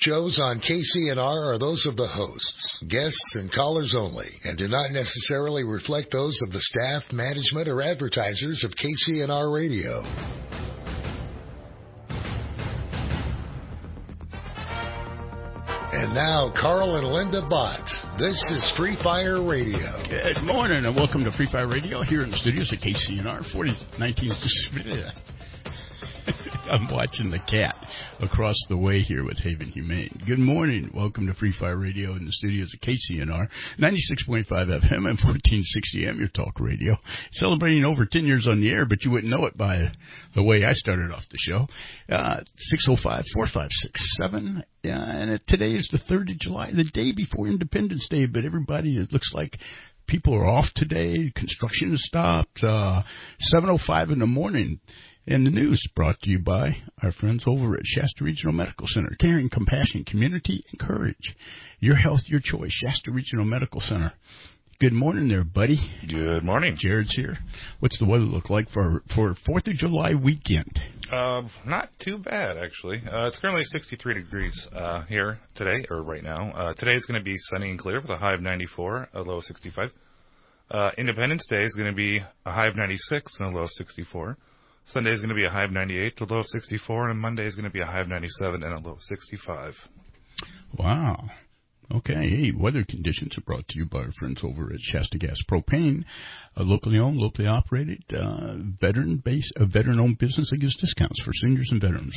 shows on KCNR are those of the hosts, guests, and callers only, and do not necessarily reflect those of the staff, management, or advertisers of KCNR Radio. And now, Carl and Linda Bott. This is Free Fire Radio. Good morning, and welcome to Free Fire Radio here in the studios at KCNR 4019. I'm watching the cat across the way here with Haven Humane. Good morning. Welcome to Free Fire Radio in the studios of KCNR, 96.5 FM and 1460 AM, your talk radio. Celebrating over 10 years on the air, but you wouldn't know it by the way I started off the show. 605-4567. And today is the 3rd of July, the day before Independence Day, but everybody, it looks like people are off today. Construction has stopped. 7:05 in the morning. And the news brought to you by our friends over at Shasta Regional Medical Center. Caring, compassion, community, and courage. Your health, your choice. Shasta Regional Medical Center. Good morning there, buddy. Good morning. Jared's here. What's the weather look like for 4th of July weekend? Not too bad, actually. It's currently 63 degrees here today, or right now. Today is going to be sunny and clear with a high of 94, a low of 65. Independence Day is going to be a high of 96 and a low of 64. Sunday is going to be a high of 98 to a low of 64, and Monday is going to be a high of 97 and a low of 65. Wow. Okay. Hey, weather conditions are brought to you by our friends over at Shasta Gas Propane, a locally owned, locally operated, veteran-owned business that gives discounts for seniors and veterans.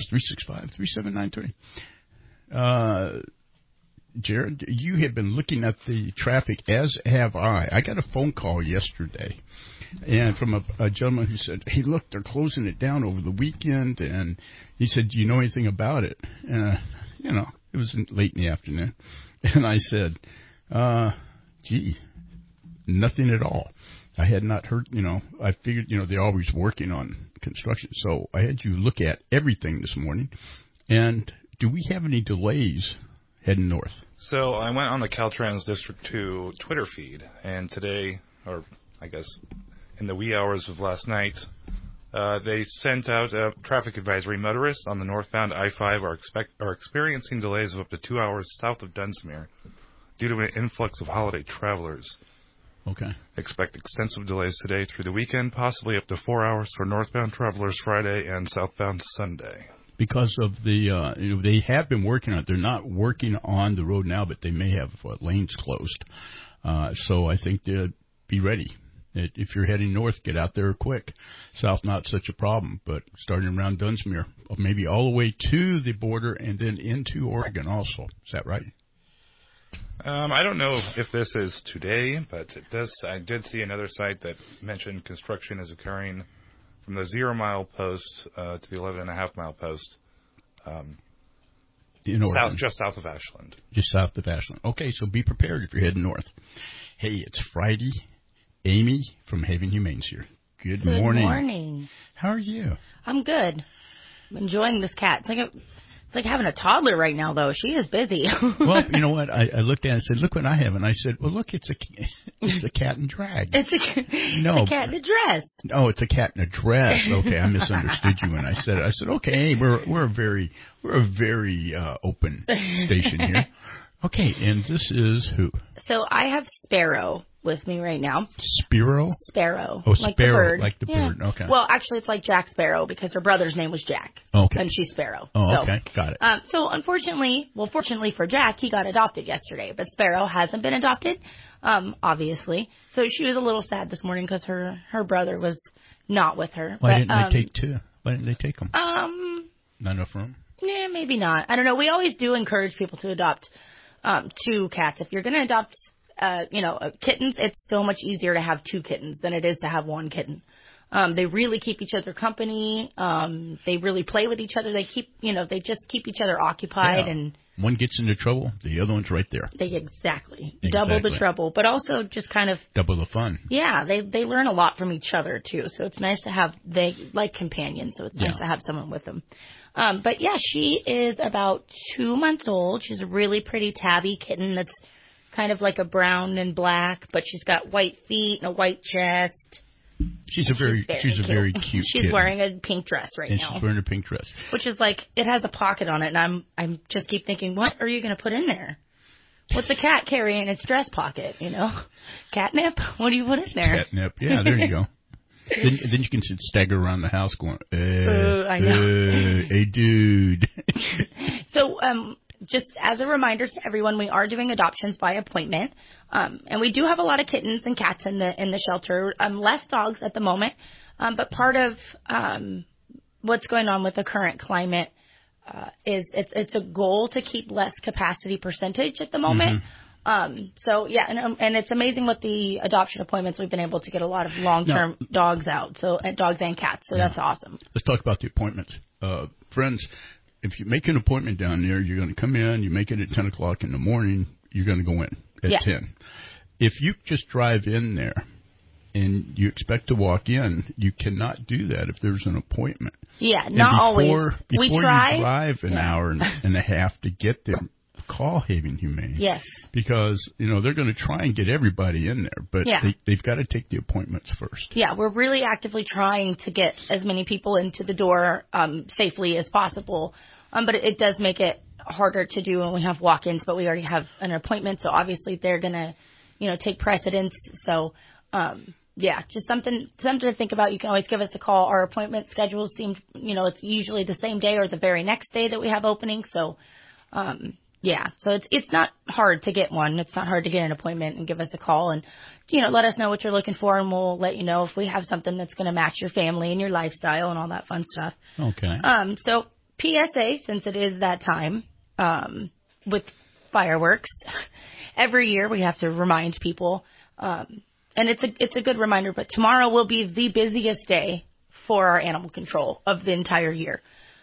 365-3793. Jared, you have been looking at the traffic, as have I. I got a phone call yesterday, and from a gentleman who said, hey, look, they're closing it down over the weekend, and he said, do you know anything about it? It was late in the afternoon, and I said, gee, nothing at all. I had not heard, I figured, they're always working on construction, so I had you look at everything this morning, and do we have any delays heading north? So I went on the Caltrans District 2 Twitter feed, and today, or I guess in the wee hours of last night, they sent out a traffic advisory. Motorists on the northbound I-5 are experiencing delays of up to 2 hours south of Dunsmuir due to an influx of holiday travelers. Okay. Expect extensive delays today through the weekend, possibly up to 4 hours for northbound travelers Friday and southbound Sunday. Because of the, they have been working on it. They're not working on the road now, but they may have lanes closed. So I think they'll be ready. If you're heading north, get out there quick. South, not such a problem, but starting around Dunsmuir, maybe all the way to the border and then into Oregon also. Is that right? I don't know if this is today, but I did see another site that mentioned construction is occurring from the 0-mile post to the 11.5-mile post, just south of Ashland. Just south of Ashland. Okay, so be prepared if you're heading north. Hey, it's Friday. Amy from Haven Humane's here. Good morning. Good morning. How are you? I'm good. I'm enjoying this cat. It's like having a toddler right now, though. She is busy. Well, you know what? I looked at it and said, look what I have. And I said, well, look, it's a cat in drag. It's a cat in a dress. Oh, it's a cat in a dress. Okay, I misunderstood you when I said it. I said, okay, we're a very open station here. Okay, and this is who? So I have Sparrow with me right now. Sparrow? Sparrow. Oh, like Sparrow, the bird. like the bird. Okay. Well, actually, it's like Jack Sparrow because her brother's name was Jack. Okay. And she's Sparrow. Oh, okay. Got it. So fortunately for Jack, he got adopted yesterday, but Sparrow hasn't been adopted, obviously. So she was a little sad this morning because her brother was not with her. Why didn't they take two? Why didn't they take them? Not enough room? Yeah, maybe not. I don't know. We always do encourage people to adopt 2 cats. If you're going to adopt kittens, it's so much easier to have 2 kittens than it is to have 1 kitten. They really keep each other company. They really play with each other. They just keep each other occupied. Yeah. And one gets into trouble, the other one's right there. Exactly. Double the trouble, but also just kind of double the fun. Yeah, they learn a lot from each other too. So it's nice to have like companions. So it's nice to have someone with them. But yeah, she is about 2 months old. She's a really pretty tabby kitten that's kind of like a brown and black, but she's got white feet and a white chest. She's a very cute She's kitten. wearing a pink dress right now. She's wearing a pink dress. Which is like, it has a pocket on it, and I'm just keep thinking, what are you going to put in there? What's a cat carry in its dress pocket, Catnip? What do you put in there? Catnip. Yeah, there you go. then you can stagger around the house going, I know. Hey, dude. So, just as a reminder to everyone, we are doing adoptions by appointment. And we do have a lot of kittens and cats in the shelter. Less dogs at the moment. But part of what's going on with the current climate is it's a goal to keep less capacity percentage at the moment. So yeah, and it's amazing with the adoption appointments, we've been able to get a lot of long-term dogs out, dogs and cats. So that's awesome. Let's talk about the appointments. Friends, if you make an appointment down there, you're going to come in, you make it at 10 o'clock in the morning, you're going to go in at 10. If you just drive in there and you expect to walk in, you cannot do that if there's an appointment. Yeah, not always. Before we try. You drive an hour and a half to get there, call Haven Humane. Yes. Because, they're going to try and get everybody in there, but they've got to take the appointments first. Yeah, we're really actively trying to get as many people into the door safely as possible. But it does make it harder to do when we have walk-ins, but we already have an appointment, so obviously they're going to, take precedence. So, just something to think about. You can always give us a call. Our appointment schedules seem, it's usually the same day or the very next day that we have openings. So, so it's not hard to get one. It's not hard to get an appointment and give us a call and, let us know what you're looking for, and we'll let you know if we have something that's going to match your family and your lifestyle and all that fun stuff. Okay. So PSA, since it is that time, with fireworks, every year we have to remind people, and it's a good reminder, but tomorrow will be the busiest day for our animal control of the entire year.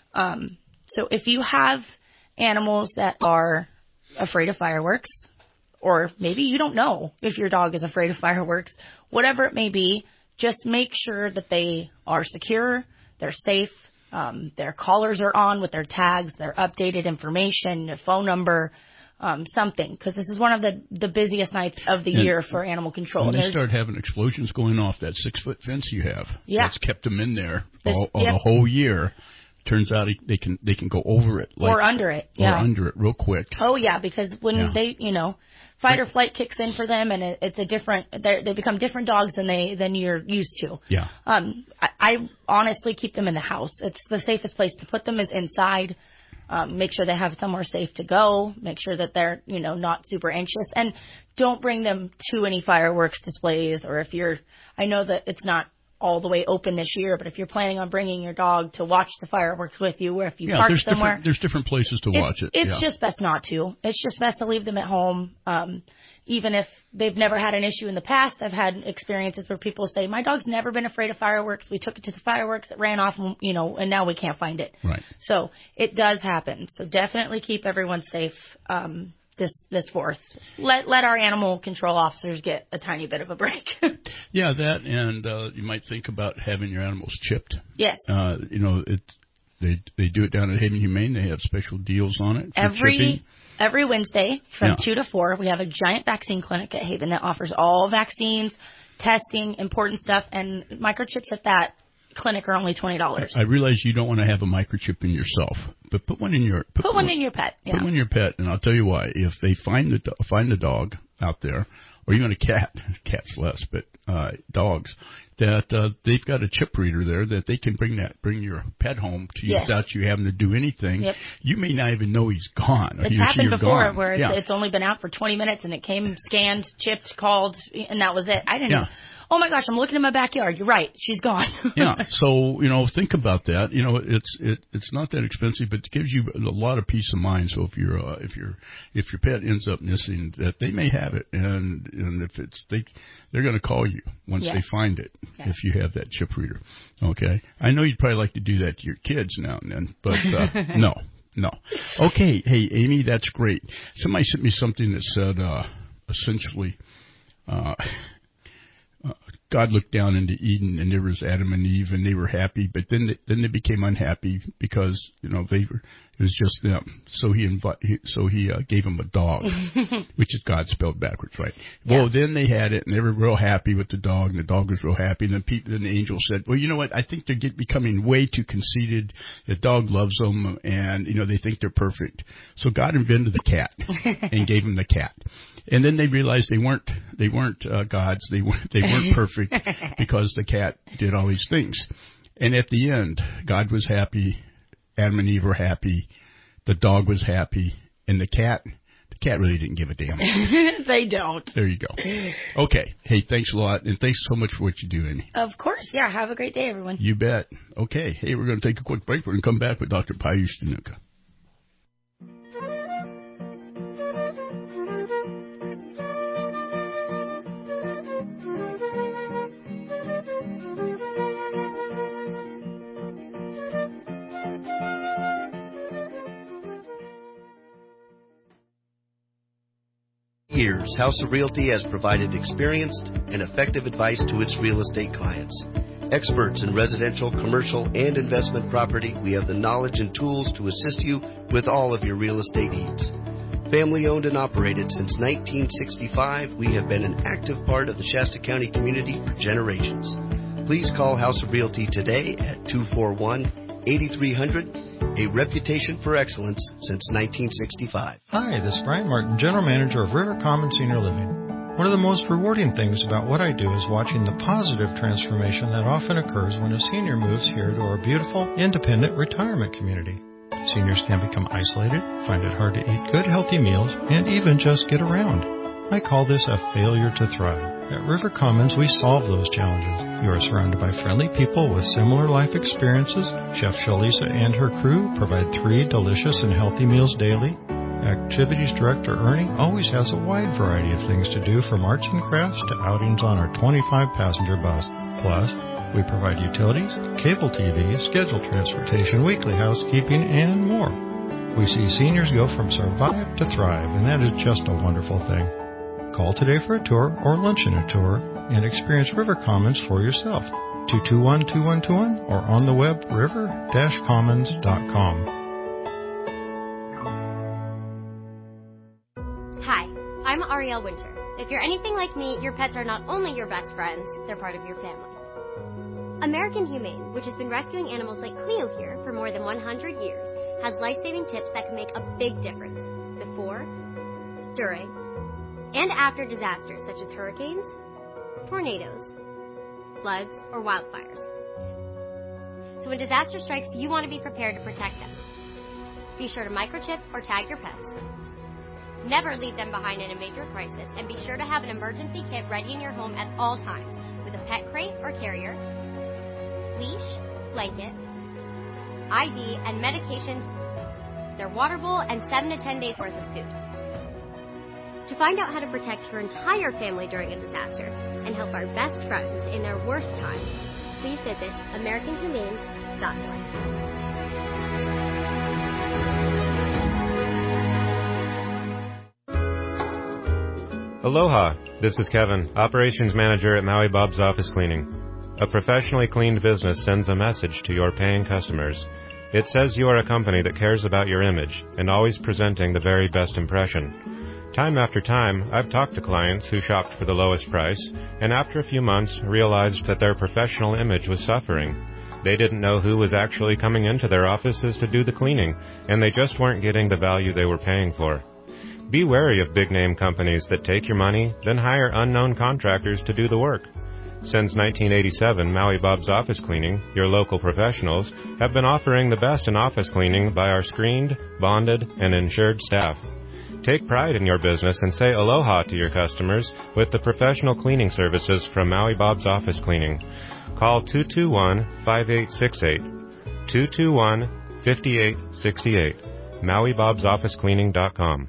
So if you have animals that are afraid of fireworks, or maybe you don't know if your dog is afraid of fireworks, whatever it may be, just make sure that they are secure, they're safe, their collars are on with their tags, their updated information, their phone number, something, because this is one of the busiest nights of the year for animal control. And they start having explosions going off that 6-foot fence you have. Yeah. That's kept them in there the whole year. Turns out they can go over it. Or under it. Yeah. Or under it real quick. Oh, yeah, because when they, fight or flight kicks in for them, and it's a different, they become different dogs than you're used to. Yeah. I honestly keep them in the house. It's the safest place to put them is inside. Make sure they have somewhere safe to go. Make sure that they're, not super anxious. And don't bring them to any fireworks displays, or I know that it's not all the way open this year, but if you're planning on bringing your dog to watch the fireworks with you, or if you park somewhere. There's different places to watch it. It's just best not to. It's just best to leave them at home. Even if they've never had an issue in the past, I've had experiences where people say, my dog's never been afraid of fireworks. We took it to the fireworks, it ran off, and, and now we can't find it. Right. So it does happen. So definitely keep everyone safe this 4th. Let our animal control officers get a tiny bit of a break. Yeah, that, and you might think about having your animals chipped. Yes. They do it down at Haven Humane. They have special deals on it for chipping. Every Wednesday from 2 to 4, we have a giant vaccine clinic at Haven that offers all vaccines, testing, important stuff, and microchips at that clinic are only $20. I realize you don't want to have a microchip in yourself, but put one in your put one in your pet. Yeah. Put one in your pet, and I'll tell you why. If they find the dog out there, or even a cat, cats less, but dogs, that they've got a chip reader there that they can bring your pet home to you without you having to do anything. Yep. You may not even know he's gone. It's happened before where it's only been out for 20 minutes and it came scanned, chipped, called, and that was it. I didn't know. Oh my gosh, I'm looking in my backyard. You're right. She's gone. Yeah. So, think about that. It's not that expensive, but it gives you a lot of peace of mind. So if your pet ends up missing, that they may have it, and if they're going to call you once they find it, if you have that chip reader. Okay. I know you'd probably like to do that to your kids now and then, but no. Okay. Hey, Amy, that's great. Somebody sent me something that said, essentially, God looked down into Eden, and there was Adam and Eve, and they were happy. But then they became unhappy because It was just them. So he gave him a dog, which is God spelled backwards, right? Yeah. Well, then they had it, and they were real happy with the dog, and the dog was real happy. And then the angel said, well, you know what? I think they're becoming way too conceited. The dog loves them, and, they think they're perfect. So God invented the cat and gave them the cat. And then they realized they weren't gods. They weren't perfect because the cat did all these things. And at the end, God was happy. Adam and Eve were happy. The dog was happy. And the cat really didn't give a damn. They don't. There you go. Okay. Hey, thanks a lot. And thanks so much for what you do, Amy. Of course. Yeah. Have a great day, everyone. You bet. Okay. Hey, we're going to take a quick break. We're going to come back with Dr. Piyush Dhanuka. Years, House of Realty has provided experienced and effective advice to its real estate clients. Experts in residential, commercial, and investment property, we have the knowledge and tools to assist you with all of your real estate needs. Family owned and operated since 1965, we have been an active part of the Shasta County community for generations. Please call House of Realty today at 241-8300. A reputation for excellence since 1965. Hi, this is Brian Martin, General Manager of River Common Senior Living. One of the most rewarding things about what I do is watching the positive transformation that often occurs when a senior moves here to our beautiful, independent retirement community. Seniors can become isolated, find it hard to eat good, healthy meals, and even just get around. I call this a failure to thrive. At River Commons, we solve those challenges. You are surrounded by friendly people with similar life experiences. Chef Shalisa and her crew provide 3 delicious and healthy meals daily. Activities Director Ernie always has a wide variety of things to do, from arts and crafts to outings on our 25-passenger bus. Plus, we provide utilities, cable TV, scheduled transportation, weekly housekeeping, and more. We see seniors go from survive to thrive, and that is just a wonderful thing. Call today for a tour or luncheon a tour and experience River Commons for yourself. 221-2121 or on the web river-commons.com. Hi, I'm Arielle Winter. If you're anything like me, your pets are not only your best friends, they're part of your family. American Humane, which has been rescuing animals like Cleo here for more than 100 years, has life-saving tips that can make a big difference before, during, and after disasters such as hurricanes, tornadoes, floods, or wildfires. So when disaster strikes, you want to be prepared to protect them. Be sure to microchip or tag your pets. Never leave them behind in a major crisis, and be sure to have an emergency kit ready in your home at all times with a pet crate or carrier, leash, blanket, ID, and medications, their water bowl, and 7 to 10 days worth of food. To find out how to protect your entire family during a disaster and help our best friends in their worst times, please visit AmericanHumane.org. Aloha, this is Kevin, Operations Manager at Maui Bob's Office Cleaning. A professionally cleaned business sends a message to your paying customers. It says you are a company that cares about your image and always presenting the very best impression. Time after time, I've talked to clients who shopped for the lowest price and after a few months realized that their professional image was suffering. They didn't know who was actually coming into their offices to do the cleaning, and they just weren't getting the value they were paying for. Be wary of big-name companies that take your money, then hire unknown contractors to do the work. Since 1987, Maui Bob's Office Cleaning, your local professionals, have been offering the best in office cleaning by our screened, bonded, and insured staff. Take pride in your business and say aloha to your customers with the professional cleaning services from Maui Bob's Office Cleaning. Call 221-5868. 221-5868. MauiBob'sOfficeCleaning.com.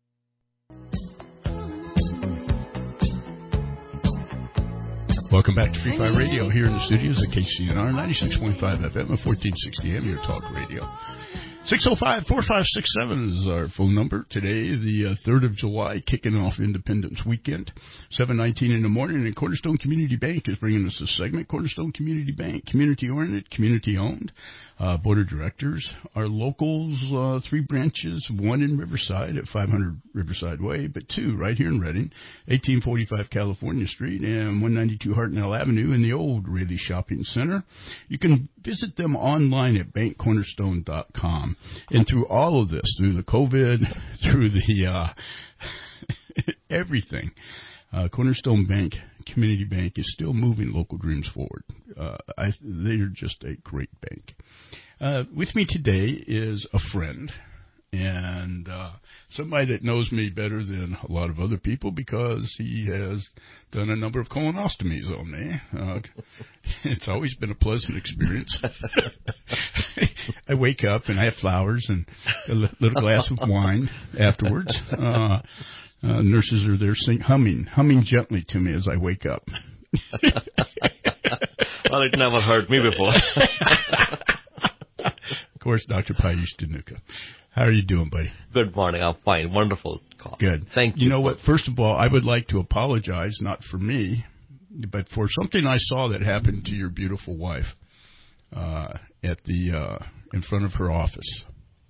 Welcome back to Free Fire Radio here in the studios at KCNR 96.5 FM and 1460 AM, your talk radio. 605-4567 is our phone number. Today, the 3rd of July, kicking off Independence Weekend, 7:19 in the morning, and Cornerstone Community Bank is bringing us a segment. Cornerstone Community Bank, community-oriented, community-owned. board of directors. Our locals, 3 branches, 1 in Riverside at 500 Riverside Way, but 2 right here in Redding, 1845 California Street and 192 Hartnell Avenue in the old Raleigh Shopping Center. You can visit them online at bankcornerstone.com. And through all of this, through the COVID, through the everything, Cornerstone Bank, Community Bank, is still moving local dreams forward. They're just a great bank. With me today is a friend and somebody that knows me better than a lot of other people because he has done a number of colonostomies on me. It's always been a pleasant experience. I wake up and I have flowers and a little glass of wine afterwards. Nurses are there humming gently to me as I wake up. Well, it never hurt me before. Of course, Dr. Piyush Dhanuka. How are you doing, buddy? Good morning. I'm fine. Wonderful call. Good. Thank you. You know what? First of all, I would like to apologize, not for me, but for something I saw that happened to your beautiful wife at the in front of her office.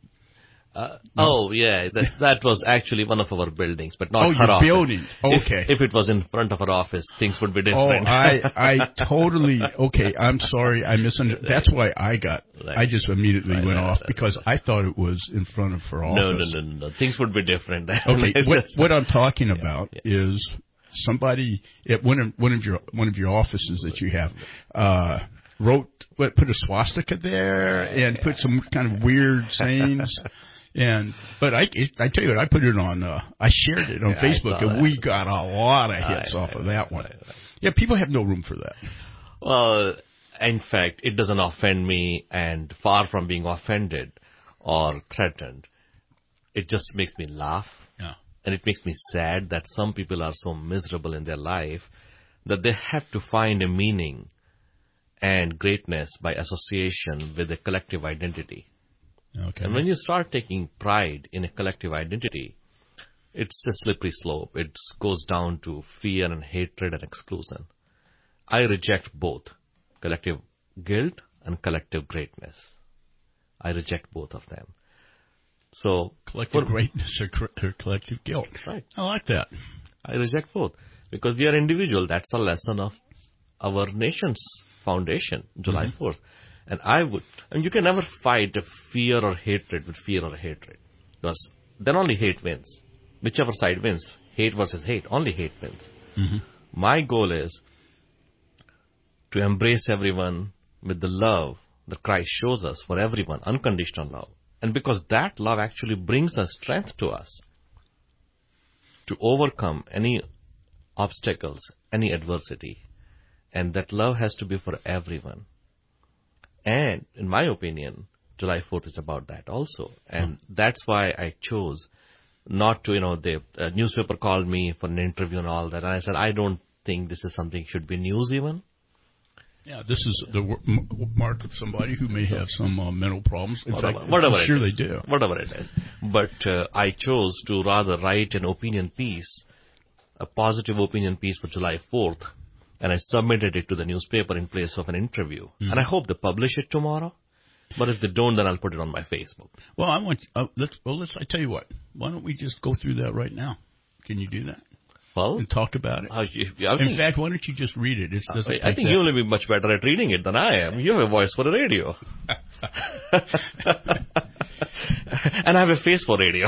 Oh, yeah. That was actually one of our buildings, but not her office. Building. Okay. If it was in front of our office, things would be different. Oh, I totally, okay, I'm sorry. I misunderstood. That's why I just immediately went off because I thought it was in front of her office. No. Things would be different. Okay, what I'm talking about is somebody at one of your offices that you have, put a swastika there and put some kind of weird sayings. But I tell you what, I put it on, I shared it on Facebook, and we got a lot of hits off of that one. Yeah, people have no room for that. Well, in fact, it doesn't offend me, and far from being offended or threatened, it just makes me laugh. Yeah. And it makes me sad that some people are so miserable in their life that they have to find a meaning and greatness by association with a collective identity. Okay. And when you start taking pride in a collective identity, it's a slippery slope. It goes down to fear and hatred and exclusion. I reject both collective guilt and collective greatness. I reject both of them. So collective greatness or collective guilt. Right. I like that. I reject both because we are individual. That's the lesson of our nation's foundation, July 4th. And you can never fight a fear or hatred with fear or hatred. Because then only hate wins. Whichever side wins, hate versus hate, only hate wins. Mm-hmm. My goal is to embrace everyone with the love that Christ shows us for everyone, unconditional love. And because that love actually brings us strength to us to overcome any obstacles, any adversity. And that love has to be for everyone. And in my opinion, July 4th is about that also. And that's why I chose not to, the newspaper called me for an interview and all that. And I said, I don't think this is something should be news even. Yeah, this is the mark of somebody who may have some mental problems. In fact, whatever I'm sure they do. Whatever it is. But I chose to rather write an opinion piece, a positive opinion piece for July 4th. And I submitted it to the newspaper in place of an interview. Mm-hmm. And I hope they publish it tomorrow. But if they don't, then I'll put it on my Facebook. Well, I tell you what. Why don't we just go through that right now? Can you do that? Well, and talk about it. In fact, why don't you just read it? I think you'll be much better at reading it than I am. You have a voice for the radio. And I have a face for radio.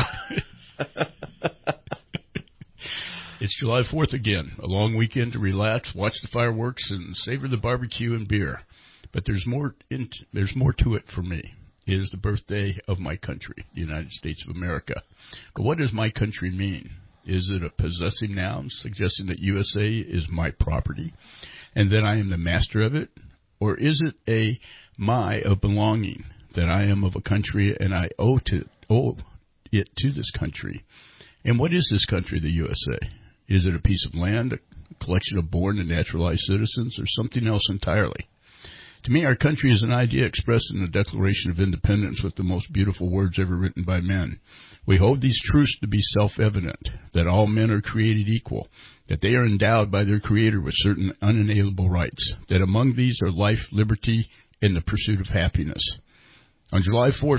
It's July 4th again, a long weekend to relax, watch the fireworks, and savor the barbecue and beer. But there's more to it for me. It is the birthday of my country, the United States of America. But what does my country mean? Is it a possessive noun suggesting that USA is my property and that I am the master of it? Or is it of belonging, that I am of a country and I owe it to this country? And what is this country, the USA? Is it a piece of land, a collection of born and naturalized citizens, or something else entirely? To me, our country is an idea expressed in the Declaration of Independence with the most beautiful words ever written by men. We hold these truths to be self-evident, that all men are created equal, that they are endowed by their Creator with certain unalienable rights, that among these are life, liberty, and the pursuit of happiness. On July 4,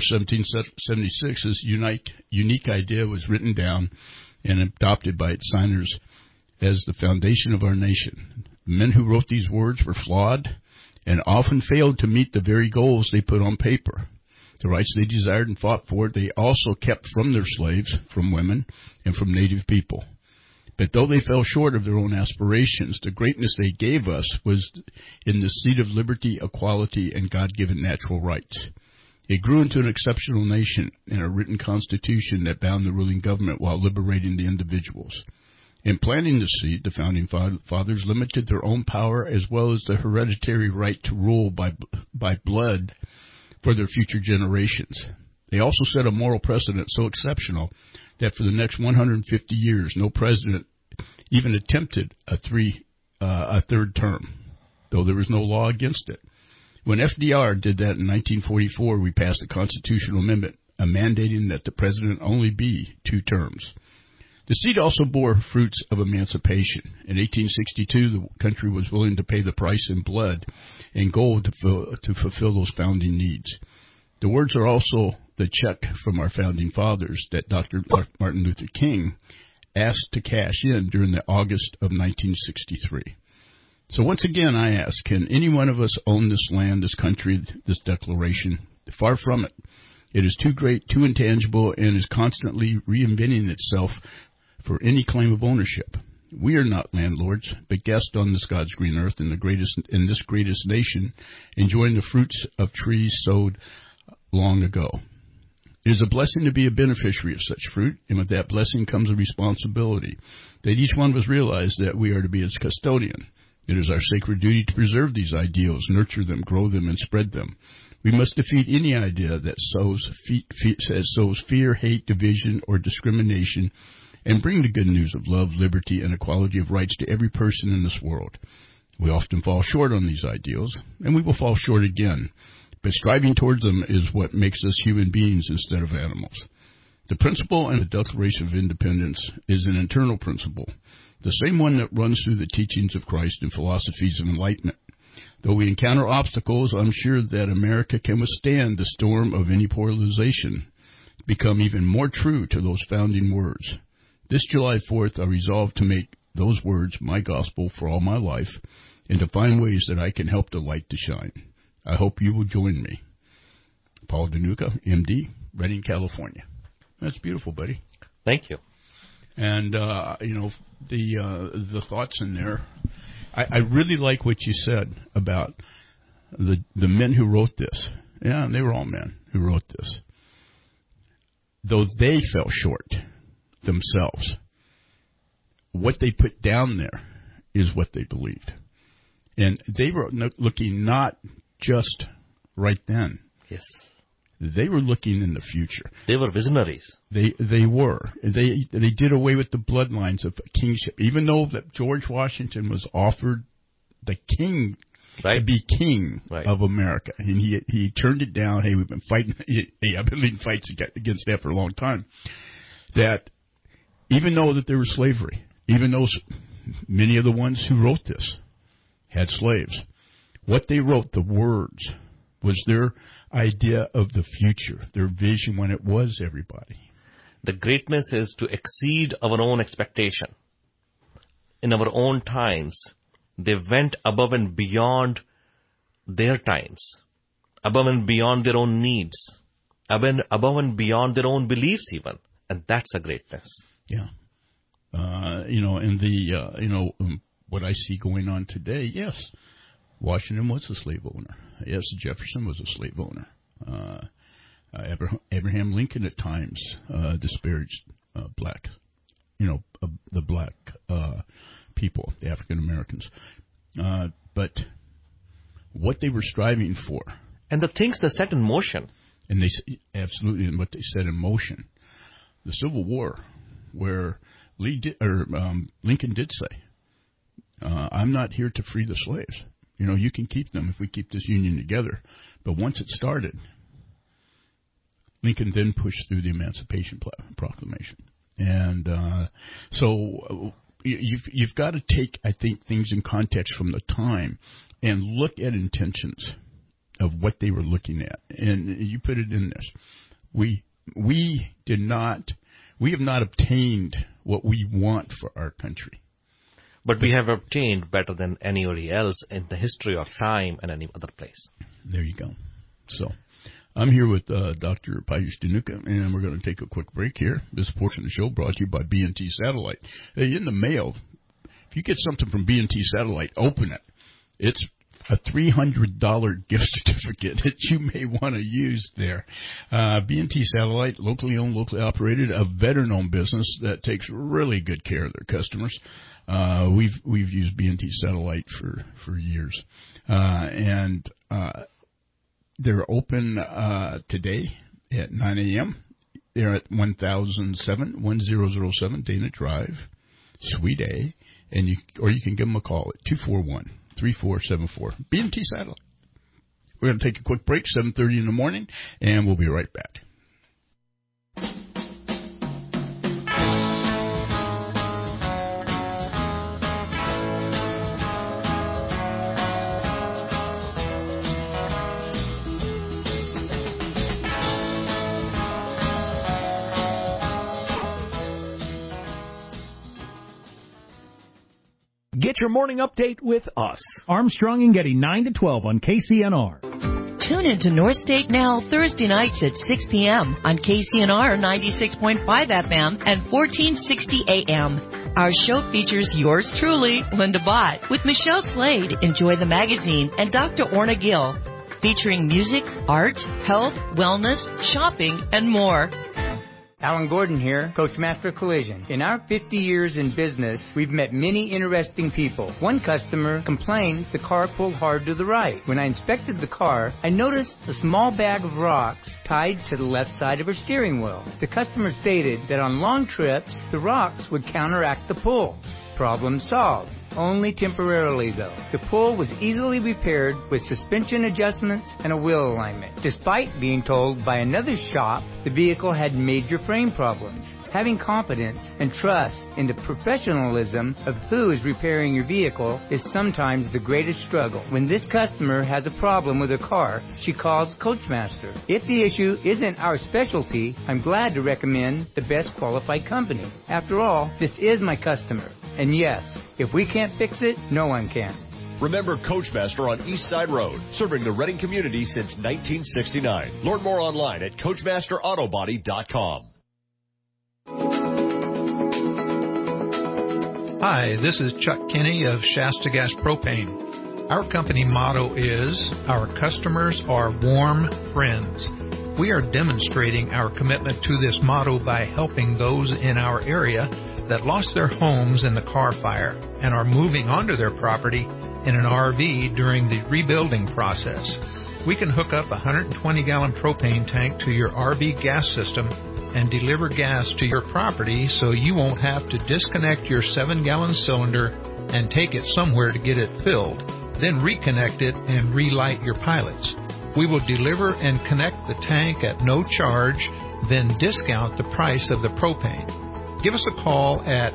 1776, this unique idea was written down and adopted by its signers as the foundation of our nation. The men who wrote these words were flawed and often failed to meet the very goals they put on paper. The rights they desired and fought for, they also kept from their slaves, from women, and from native people. But though they fell short of their own aspirations, the greatness they gave us was in the seed of liberty, equality, and God-given natural rights. It grew into an exceptional nation and a written constitution that bound the ruling government while liberating the individuals. In planting the seed, the founding fathers limited their own power as well as the hereditary right to rule by blood for their future generations. They also set a moral precedent so exceptional that for the next 150 years, no president even attempted a third term, though there was no law against it. When FDR did that in 1944, we passed a constitutional amendment mandating that the president only be 2 terms. The seed also bore fruits of emancipation. In 1862, the country was willing to pay the price in blood and gold to fulfill those founding needs. The words are also the check from our founding fathers that Dr. Martin Luther King asked to cash in during the August of 1963. So once again, I ask, can any one of us own this land, this country, this declaration? Far from it. It is too great, too intangible, and is constantly reinventing itself for any claim of ownership. We are not landlords, but guests on this God's green earth in this greatest nation, enjoying the fruits of trees sowed long ago. It is a blessing to be a beneficiary of such fruit, and with that blessing comes a responsibility that each one of us realize that we are to be its custodian. It is our sacred duty to preserve these ideals, nurture them, grow them, and spread them. We must defeat any idea that sows fear, hate, division, or discrimination, and bring the good news of love, liberty, and equality of rights to every person in this world. We often fall short on these ideals, and we will fall short again. But striving towards them is what makes us human beings instead of animals. The principle in the Declaration of Independence is an internal principle, the same one that runs through the teachings of Christ and philosophies of enlightenment. Though we encounter obstacles, I'm sure that America can withstand the storm of any polarization, become even more true to those founding words. This July 4th, I resolve to make those words my gospel for all my life and to find ways that I can help the light to shine. I hope you will join me. Paul Danuka, MD, Redding, California. That's beautiful, buddy. Thank you. And, the thoughts in there, I really like what you said about the men who wrote this. Yeah, they were all men who wrote this. Though they fell short themselves, what they put down there is what they believed. And they were looking not just right then. Yes. They were looking in the future. They were visionaries. They were. They did away with the bloodlines of kingship. Even though that George Washington was offered the king to be king of America, and he turned it down. Hey, we've been fighting. Hey, I've been leading fights against that for a long time. That even though that there was slavery, even though many of the ones who wrote this had slaves, what they wrote, the words, was their idea of the future, their vision when it was everybody. The greatness is to exceed our own expectation. In our own times, they went above and beyond their times, above and beyond their own needs, above and beyond their own beliefs even. And that's a greatness. Yeah. What I see going on today, yes, Washington was a slave owner. Yes, Jefferson was a slave owner. Abraham Lincoln at times disparaged black, the black people, the African Americans. But what they were striving for, and the things they set in motion, and absolutely, and what they set in motion, the Civil War, where Lincoln did say, "I'm not here to free the slaves. You can keep them if we keep this union together." But once it started, Lincoln then pushed through the Emancipation Proclamation. And so you've got to take, I think, things in context from the time and look at intentions of what they were looking at. And you put it in this. We have not obtained what we want for our country. But we have obtained better than anybody else in the history of time and any other place. There you go. So I'm here with Dr. Piyush Dhanuka, and we're going to take a quick break here. This portion of the show brought to you by B&T Satellite. Hey, in the mail, if you get something from B&T Satellite, open it. It's a $300 gift certificate that you may want to use there. B&T Satellite, locally owned, locally operated, a veteran-owned business that takes really good care of their customers. We've used B&T Satellite for years, and they're open today at 9 a.m. They're at 1007 Dana Drive, Suite A, or you can give them a call at 241-3474. B&T Satellite. We're going to take a quick break, 7:30 in the morning, and we'll be right back. Get your morning update with us. Armstrong and Getty, 9 to 12 on KCNR. Tune into North State Now Thursday nights at 6 p.m. on KCNR 96.5 FM and 1460 AM. Our show features yours truly, Linda Bott, with Michelle Slade, Enjoy the Magazine, and Dr. Orna Gill, featuring music, art, health, wellness, shopping, and more. Alan Gordon here, Coachmaster Collision. In our 50 years in business, we've met many interesting people. One customer complained the car pulled hard to the right. When I inspected the car, I noticed a small bag of rocks tied to the left side of her steering wheel. The customer stated that on long trips, the rocks would counteract the pull. Problem solved. Only temporarily, though. The pull was easily repaired with suspension adjustments and a wheel alignment. Despite being told by another shop the vehicle had major frame problems. Having confidence and trust in the professionalism of who is repairing your vehicle is sometimes the greatest struggle. When this customer has a problem with her car, she calls Coachmaster. If the issue isn't our specialty, I'm glad to recommend the best qualified company. After all, this is my customer. And yes, if we can't fix it, no one can. Remember Coachmaster on East Side Road, serving the Reading community since 1969. Learn more online at CoachmasterAutobody.com. Hi, this is Chuck Kinney of Shasta Gas Propane. Our company motto is, our customers are warm friends. We are demonstrating our commitment to this motto by helping those in our area that lost their homes in the car fire and are moving onto their property in an RV during the rebuilding process. We can hook up a 120-gallon propane tank to your RV gas system and deliver gas to your property so you won't have to disconnect your 7-gallon cylinder and take it somewhere to get it filled, then reconnect it and relight your pilots. We will deliver and connect the tank at no charge, then discount the price of the propane. Give us a call at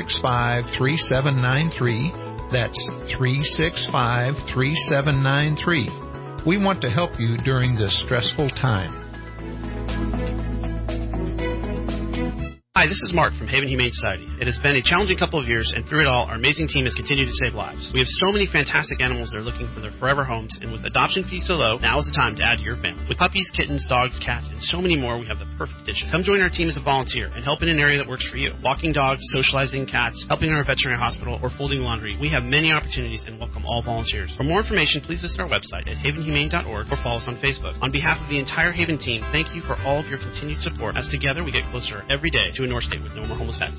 365-3793. That's 365-3793. We want to help you during this stressful time. Hi, this is Mark from Haven Humane Society. It has been a challenging couple of years, and through it all, our amazing team has continued to save lives. We have so many fantastic animals that are looking for their forever homes, and with adoption fees so low, now is the time to add to your family. With puppies, kittens, dogs, cats, and so many more, we have the perfect addition. Come join our team as a volunteer and help in an area that works for you. Walking dogs, socializing cats, helping in our veterinary hospital, or folding laundry. We have many opportunities and welcome all volunteers. For more information, please visit our website at havenhumane.org or follow us on Facebook. On behalf of the entire Haven team, thank you for all of your continued support, as together we get closer every day to a North State with no more homeless pets.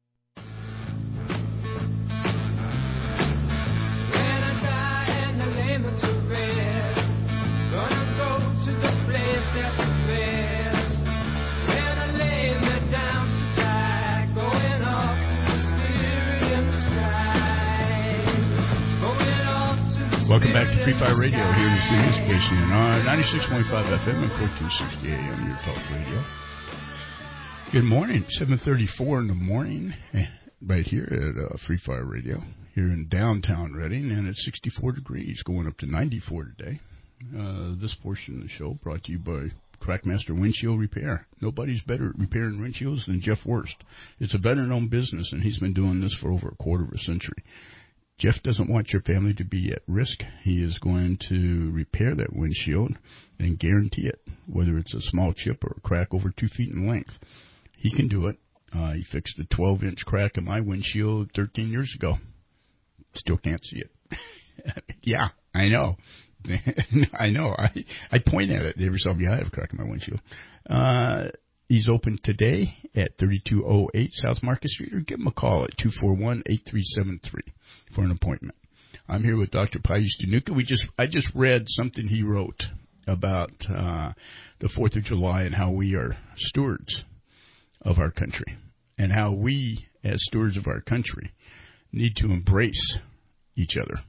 Welcome back to Free Fire Radio here in Studio Station on 96.5 FM and 1460 AM, your talk radio. Good morning, 7:34 in the morning, right here at Free Fire Radio, here in downtown Reading, and it's 64 degrees, going up to 94 today. This portion of the show brought to you by Crackmaster Windshield Repair. Nobody's better at repairing windshields than Jeff Worst. It's a better-known business, and he's been doing this for over a quarter of a century. Jeff doesn't want your family to be at risk. He is going to repair that windshield and guarantee it, whether it's a small chip or a crack over 2 feet in length. He can do it. He fixed a 12-inch crack in my windshield 13 years ago. Still can't see it. Yeah, I know. I know. I point at it every time I have a crack in my windshield. He's open today at 3208 South Market Street, or give him a call at 241-8373 for an appointment. I'm here with Dr. Pius Danuka. I just read something he wrote about the 4th of July and how we are stewards of our country, and how we, as stewards of our country, need to embrace each other.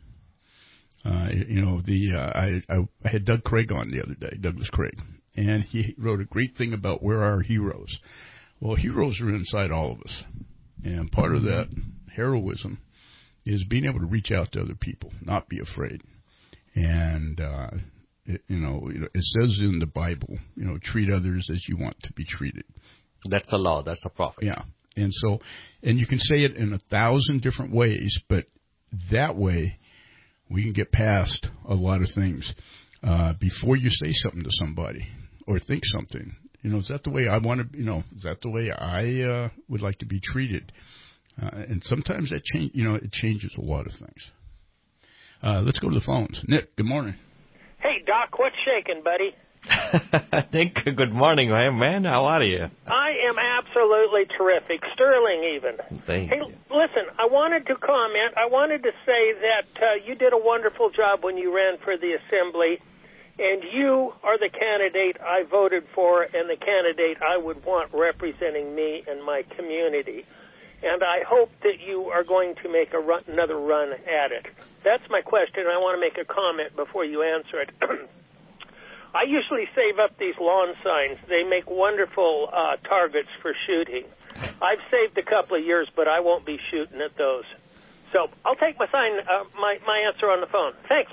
I had Doug Craig on the other day, Douglas Craig, and he wrote a great thing about where our heroes. Well, heroes are inside all of us, and part of that heroism is being able to reach out to other people, not be afraid. And it says in the Bible, treat others as you want to be treated. That's the law. That's the prophet. Yeah, and you can say it in 1,000 different ways, but that way we can get past a lot of things before you say something to somebody or think something. Is that the way I want to? Is that the way I would like to be treated? And sometimes that it changes a lot of things. Let's go to the phones. Nick, good morning. Hey, Doc, what's shaking, buddy? Nick, good morning, man. How are you? I am absolutely terrific. Sterling, even. Hey, listen, I wanted to comment. I wanted to say that you did a wonderful job when you ran for the Assembly, and you are the candidate I voted for and the candidate I would want representing me and my community. And I hope that you are going to make another run at it. That's my question. I want to make a comment before you answer it. I usually save up these lawn signs. They make wonderful targets for shooting. I've saved a couple of years, but I won't be shooting at those. So I'll take my my answer on the phone. Thanks,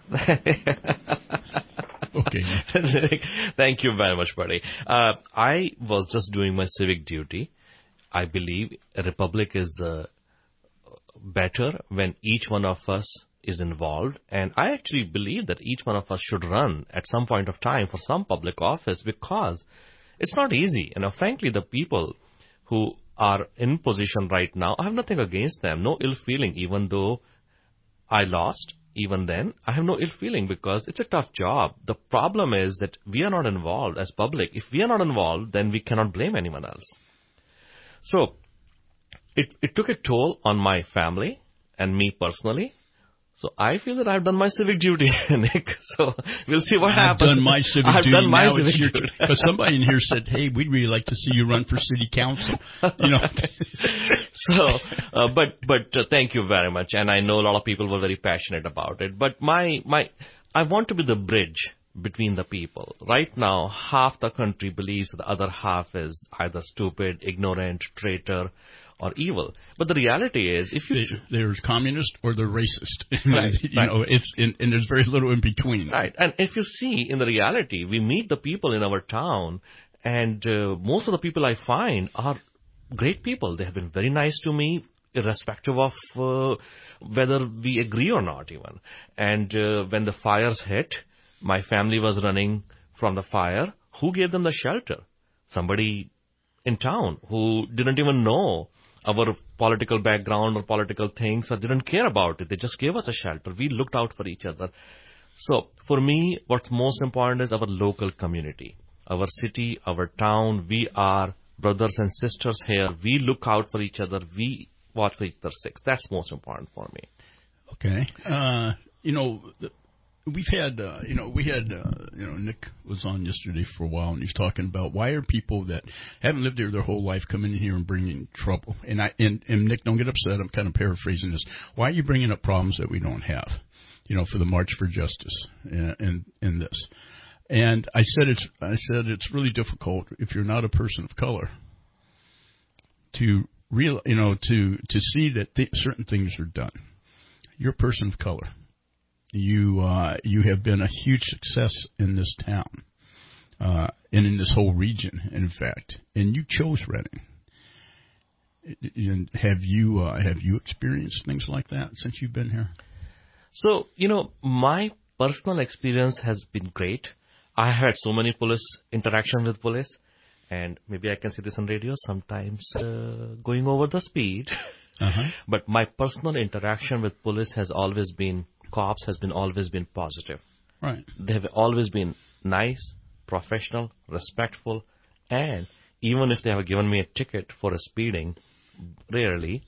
bud. Okay. Thank you very much, buddy. I was just doing my civic duty. I believe a republic is better when each one of us is involved, and I actually believe that each one of us should run at some point of time for some public office, because it's not easy. Frankly, the people who are in position right now, I have nothing against them, no ill feeling, even though I lost. Even then, I have no ill feeling, because it's a tough job. The problem is that we are not involved as public. If we are not involved, then we cannot blame anyone else. So it took a toll on my family and me personally. So I feel that I've done my civic duty, Nick. So we'll see what happens. I've done my civic duty. I've done my civic duty. Because somebody in here said, hey, we'd really like to see you run for city council. So, but thank you very much. And I know a lot of people were very passionate about it. But I want to be the bridge between the people. Right now, half the country believes the other half is either stupid, ignorant, traitor, or evil. But the reality is, there's communist or they're racist. Right, and there's very little in between. Right. And if you see, in the reality, we meet the people in our town, and most of the people I find are great people. They have been very nice to me, irrespective of whether we agree or not even. And when the fires hit, my family was running from the fire. Who gave them the shelter? Somebody in town who didn't even know our political background or political things, or didn't care about it. They just gave us a shelter. We looked out for each other. So for me, what's most important is our local community, our city, our town. We are brothers and sisters here. We look out for each other. We watch for each other's six. That's most important for me. Okay. We've had, Nick was on yesterday for a while, and he's talking about why are people that haven't lived there their whole life coming in here and bringing trouble. And Nick, don't get upset. I'm kind of paraphrasing this. Why are you bringing up problems that we don't have? For the March for Justice and this. And I said it's really difficult if you're not a person of color to to see that certain things are done. You're a person of color. You have been a huge success in this town, and in this whole region, in fact. And you chose Reading. And have you experienced things like that since you've been here? So, my personal experience has been great. I have had so many interactions with police, and maybe I can say this on radio, sometimes going over the speed. But my personal interaction with police has always been positive. Right. They have always been nice, professional, respectful, and even if they have given me a ticket for a speeding, rarely,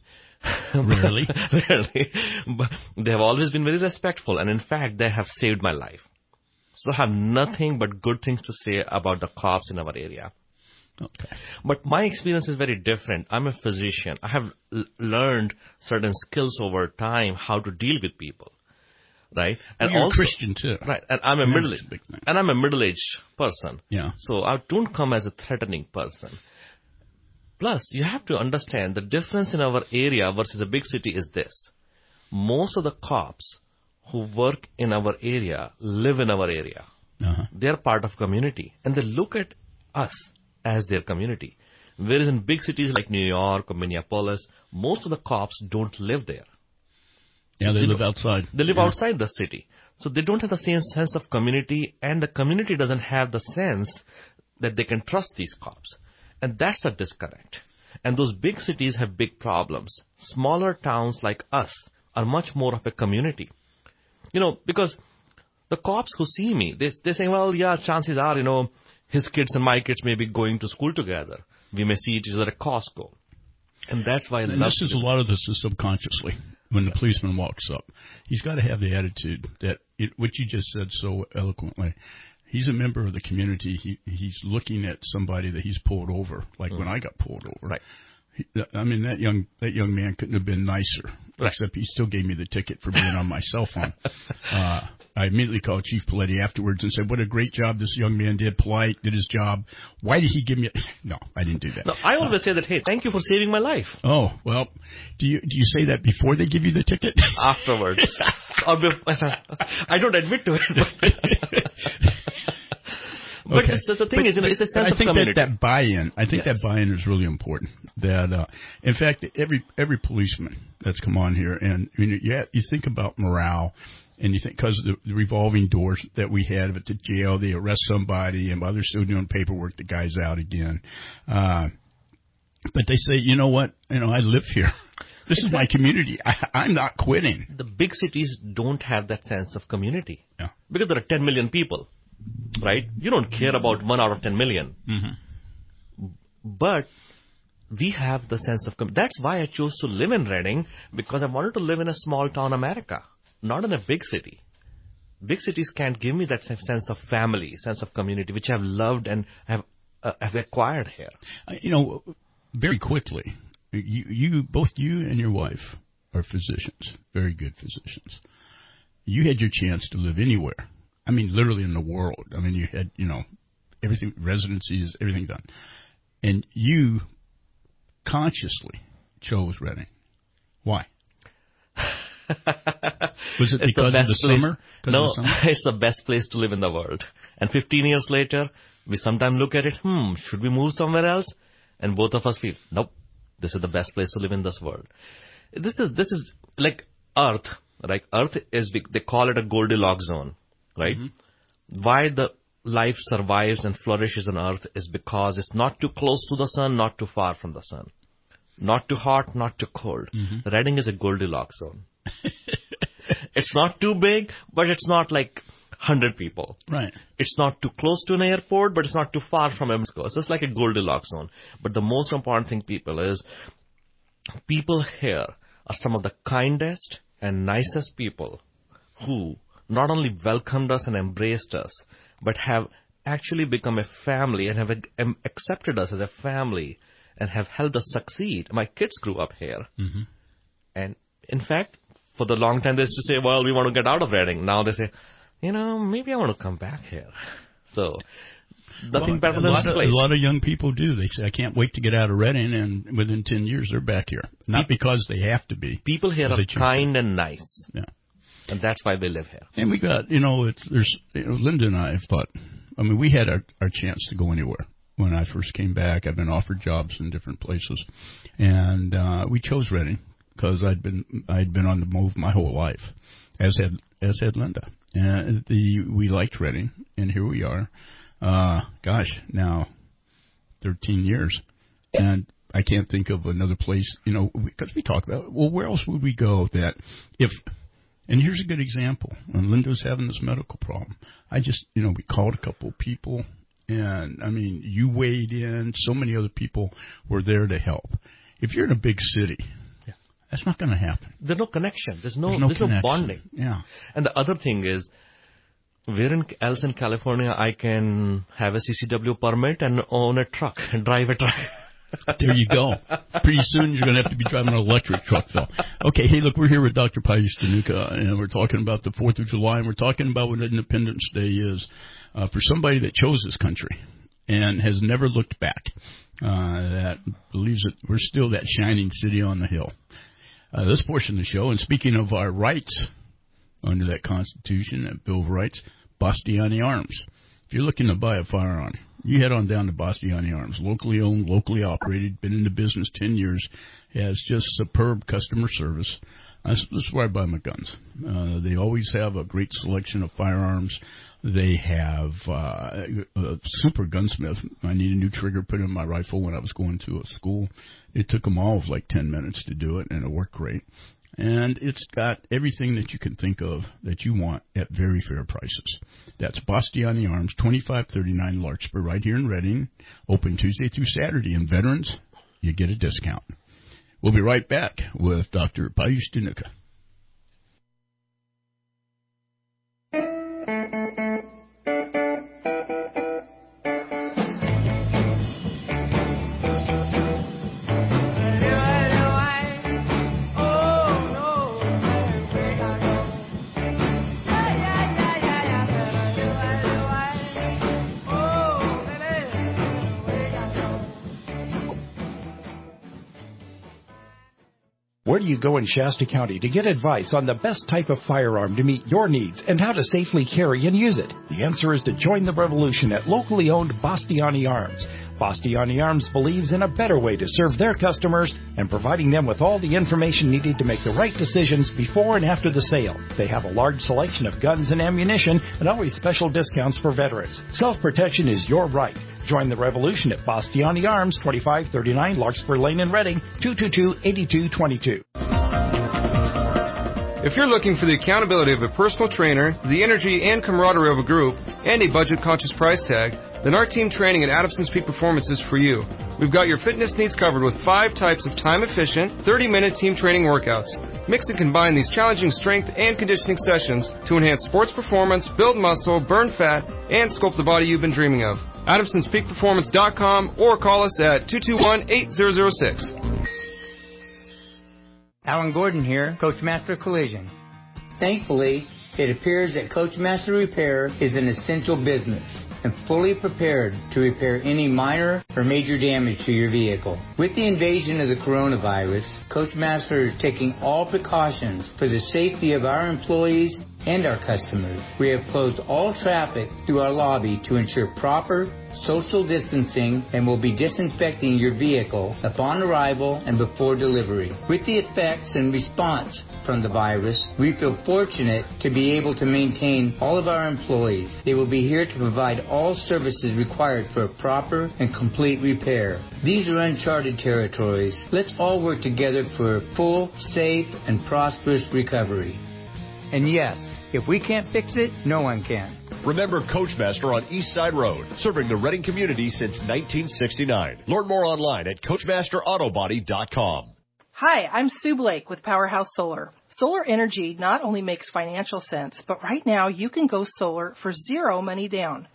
but they have always been very respectful, and in fact, they have saved my life. So I have nothing but good things to say about the cops in our area. Okay. But my experience is very different. I'm a physician. I have learned certain skills over time how to deal with people, right? And you're also a Christian too, right? And I'm a middle-aged person. Yeah. So I don't come as a threatening person. Plus, you have to understand the difference in our area versus a big city is this: most of the cops who work in our area live in our area. They're part of community, and they look at us as their community. Whereas in big cities like New York or Minneapolis, most of the cops don't live there. Yeah, they live outside. They live outside the city. So they don't have the same sense of community, and the community doesn't have the sense that they can trust these cops. And that's a disconnect. And those big cities have big problems. Smaller towns like us are much more of a community. Because the cops who see me, they say, well, yeah, chances are, his kids and my kids may be going to school together. We may see each other at Costco. And that's why I love this is a lot of this is subconsciously. When the policeman walks up, he's got to have the attitude that, what you just said so eloquently, he's a member of the community. He's looking at somebody that he's pulled over, like when I got pulled over. Right. That young man couldn't have been nicer, except he still gave me the ticket for being on my cell phone. I immediately called Chief Paletti afterwards and said, what a great job this young man did, polite, did his job. Why did he give me No, I didn't do that. No, I always say that, hey, thank you for saving my life. Oh, well, do you say that before they give you the ticket? Afterwards. I don't admit to it. But the thing is, it's a sense of community. That buy-in, that buy-in is really important. That, in fact, every policeman that's come on here, and you think about morale, and you think because of the revolving doors that we had at the jail, they arrest somebody, and while they're still doing paperwork, the guy's out again. But they say, you know what? I live here. This is my community. I'm not quitting. The big cities don't have that sense of community. Yeah. Because there are 10 million people. Right? You don't care about 1 out of 10 million. But we have the sense of community. That's why I chose to live in Reading, because I wanted to live in a small town America, not in a big city. Big cities can't give me that sense of family, sense of community, which I've loved and have acquired here. Very quickly, both you and your wife are physicians, very good physicians. You had your chance to live anywhere. I mean, literally in the world. I mean, you had, everything, residencies, everything done. And you consciously chose Reading. Why? Was it because of the summer? No, it's the best place to live in the world. And 15 years later, we sometimes look at it, should we move somewhere else? And both of us feel, nope, this is the best place to live in this world. This is like Earth, right? Earth is, they call it a Goldilocks zone. Right? Why the life survives and flourishes on Earth is because it's not too close to the sun, not too far from the sun. Not too hot, not too cold. Reading is a Goldilocks zone. It's not too big, but it's not like 100 people. Right. It's not too close to an airport, but it's not too far from a school. So it's like a Goldilocks zone. But the most important thing, people here are some of the kindest and nicest people who not only welcomed us and embraced us, but have actually become a family and have accepted us as a family and have helped us succeed. My kids grew up here. And in fact, for the long time, they used to say, well, we want to get out of Reading. Now they say, maybe I want to come back here. So nothing better than this place. A lot of young people do. They say, I can't wait to get out of Reading, and within 10 years, they're back here. Not because they have to be. People here are kind and nice. Yeah. And that's why they live here. And we got, Linda and I have thought, we had our chance to go anywhere. When I first came back, I've been offered jobs in different places. And we chose Redding because I'd been on the move my whole life, as had Linda. And we liked Redding, and here we are. Now 13 years. And I can't think of another place, because we talk about, where else would we go and here's a good example. When Linda's having this medical problem, we called a couple of people, and, you weighed in. So many other people were there to help. If you're in a big city, that's not going to happen. There's no connection. There's no bonding. Yeah. And the other thing is, where else in California I can have a CCW permit and own a truck and drive a truck? There you go. Pretty soon you're going to have to be driving an electric truck, though. Okay, hey, look, we're here with Dr. Pius Denuka, and we're talking about the 4th of July, and we're talking about what Independence Day is for somebody that chose this country and has never looked back, that believes that we're still that shining city on the hill. This portion of the show, and speaking of our rights under that Constitution, that Bill of Rights, Bastiani Arms. If you're looking to buy a firearm, you head on down to Bastiani Arms. Locally owned, locally operated, been in the business 10 years, has just superb customer service. This is where I buy my guns. They always have a great selection of firearms. They have a super gunsmith. I need a new trigger put in my rifle when I was going to a school. It took them all of like 10 minutes to do it, and it worked great. And it's got everything that you can think of that you want at very fair prices. That's Bastiani Arms, 2539 Larkspur, right here in Redding. Open Tuesday through Saturday. And veterans, you get a discount. We'll be right back with Dr. Pius Denuka. Where do you go in Shasta County to get advice on the best type of firearm to meet your needs and how to safely carry and use it? The answer is to join the revolution at locally owned Bastiani Arms. Bastiani Arms believes in a better way to serve their customers and providing them with all the information needed to make the right decisions before and after the sale. They have a large selection of guns and ammunition and always special discounts for veterans. Self-protection is your right. Join the revolution at Bastiani Arms, 2539 Larkspur Lane in Redding, 222-8222. If you're looking for the accountability of a personal trainer, the energy and camaraderie of a group, and a budget-conscious price tag, then our team training at Adamson's Peak Performance is for you. We've got your fitness needs covered with 5 types of time-efficient, 30-minute team training workouts. Mix and combine these challenging strength and conditioning sessions to enhance sports performance, build muscle, burn fat, and sculpt the body you've been dreaming of. AdamsonsPeakPerformance.com or call us at 221-8006. Alan Gordon here, Coachmaster Collision. Thankfully, it appears that Coachmaster Repair is an essential business and fully prepared to repair any minor or major damage to your vehicle. With the invasion of the coronavirus, Coachmaster is taking all precautions for the safety of our employees and our customers. We have closed all traffic through our lobby to ensure proper social distancing and will be disinfecting your vehicle upon arrival and before delivery. With the effects and response from the virus, we feel fortunate to be able to maintain all of our employees. They will be here to provide all services required for a proper and complete repair. These are uncharted territories. Let's all work together for a full, safe, and prosperous recovery. And yes, if we can't fix it, no one can. Remember Coachmaster on East Side Road, serving the Redding community since 1969. Learn more online at CoachmasterAutobody.com. Hi, I'm Sue Blake with Powerhouse Solar. Solar energy not only makes financial sense, but right now you can go solar for zero money down.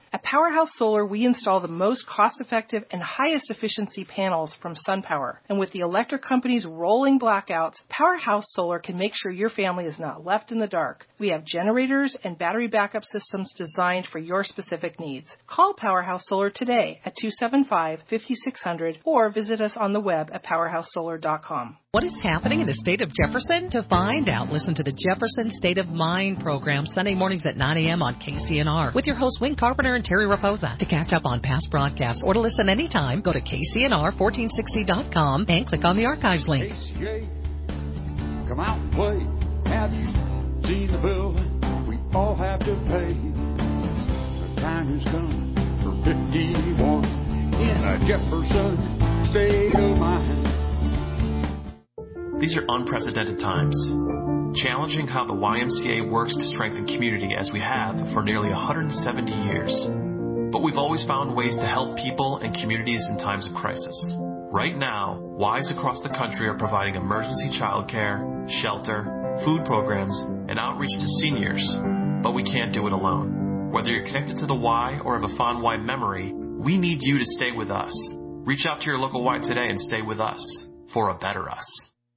At Powerhouse Solar, we install the most cost-effective and highest efficiency panels from SunPower. And with the electric company's rolling blackouts, Powerhouse Solar can make sure your family is not left in the dark. We have generators and battery backup systems designed for your specific needs. Call Powerhouse Solar today at 275-5600 or visit us on the web at powerhousesolar.com. What is happening in the state of Jefferson? To find out, listen to the Jefferson State of Mind program Sunday mornings at 9 a.m. on KCNR with your hosts Wing Carpenter and Terry Raposa. To catch up on past broadcasts or to listen anytime, go to KCNR1460.com and click on the archives link. KCA, come out and play. Have you seen the bill we all have to pay? The time has come for 51 in a Jefferson State of Mind. These are unprecedented times, challenging how the YMCA works to strengthen community as we have for nearly 170 years. But we've always found ways to help people and communities in times of crisis. Right now, Ys across the country are providing emergency childcare, shelter, food programs, and outreach to seniors. But we can't do it alone. Whether you're connected to the Y or have a fond Y memory, we need you to stay with us. Reach out to your local Y today and stay with us for a better us.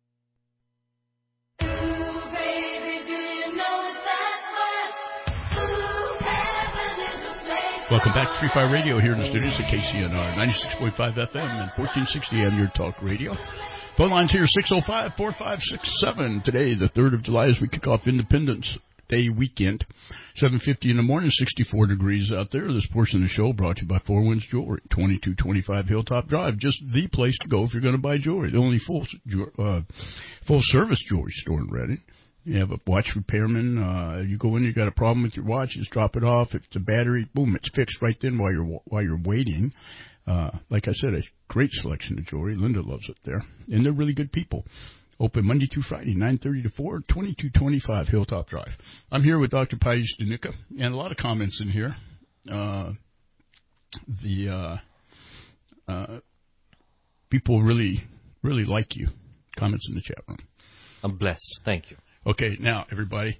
Welcome back to Free Fire Radio here in the studios at KCNR 96.5 FM and 1460 AM Your Talk Radio. Phone lines here 605-4567. Today, the 3rd of July, as we kick off Independence Day weekend. 7:50 in the morning, 64 degrees out there. This portion of the show brought to you by Four Winds Jewelry, 2225 Hilltop Drive. Just the place to go if you're going to buy jewelry. The only full-service jewelry store in Redding. You have a watch repairman. You go in, you got a problem with your watch, just drop it off. If it's a battery, boom, it's fixed right then while you're waiting. Like I said, a great selection of jewelry. Linda loves it there, and they're really good people. Open Monday through Friday, 9:30 to 4, 2225 Hilltop Drive. I'm here with Dr. Payush Dhanuka, and a lot of comments in here. People really like you. Comments in the chat room. I'm blessed. Thank you. Okay, now, everybody,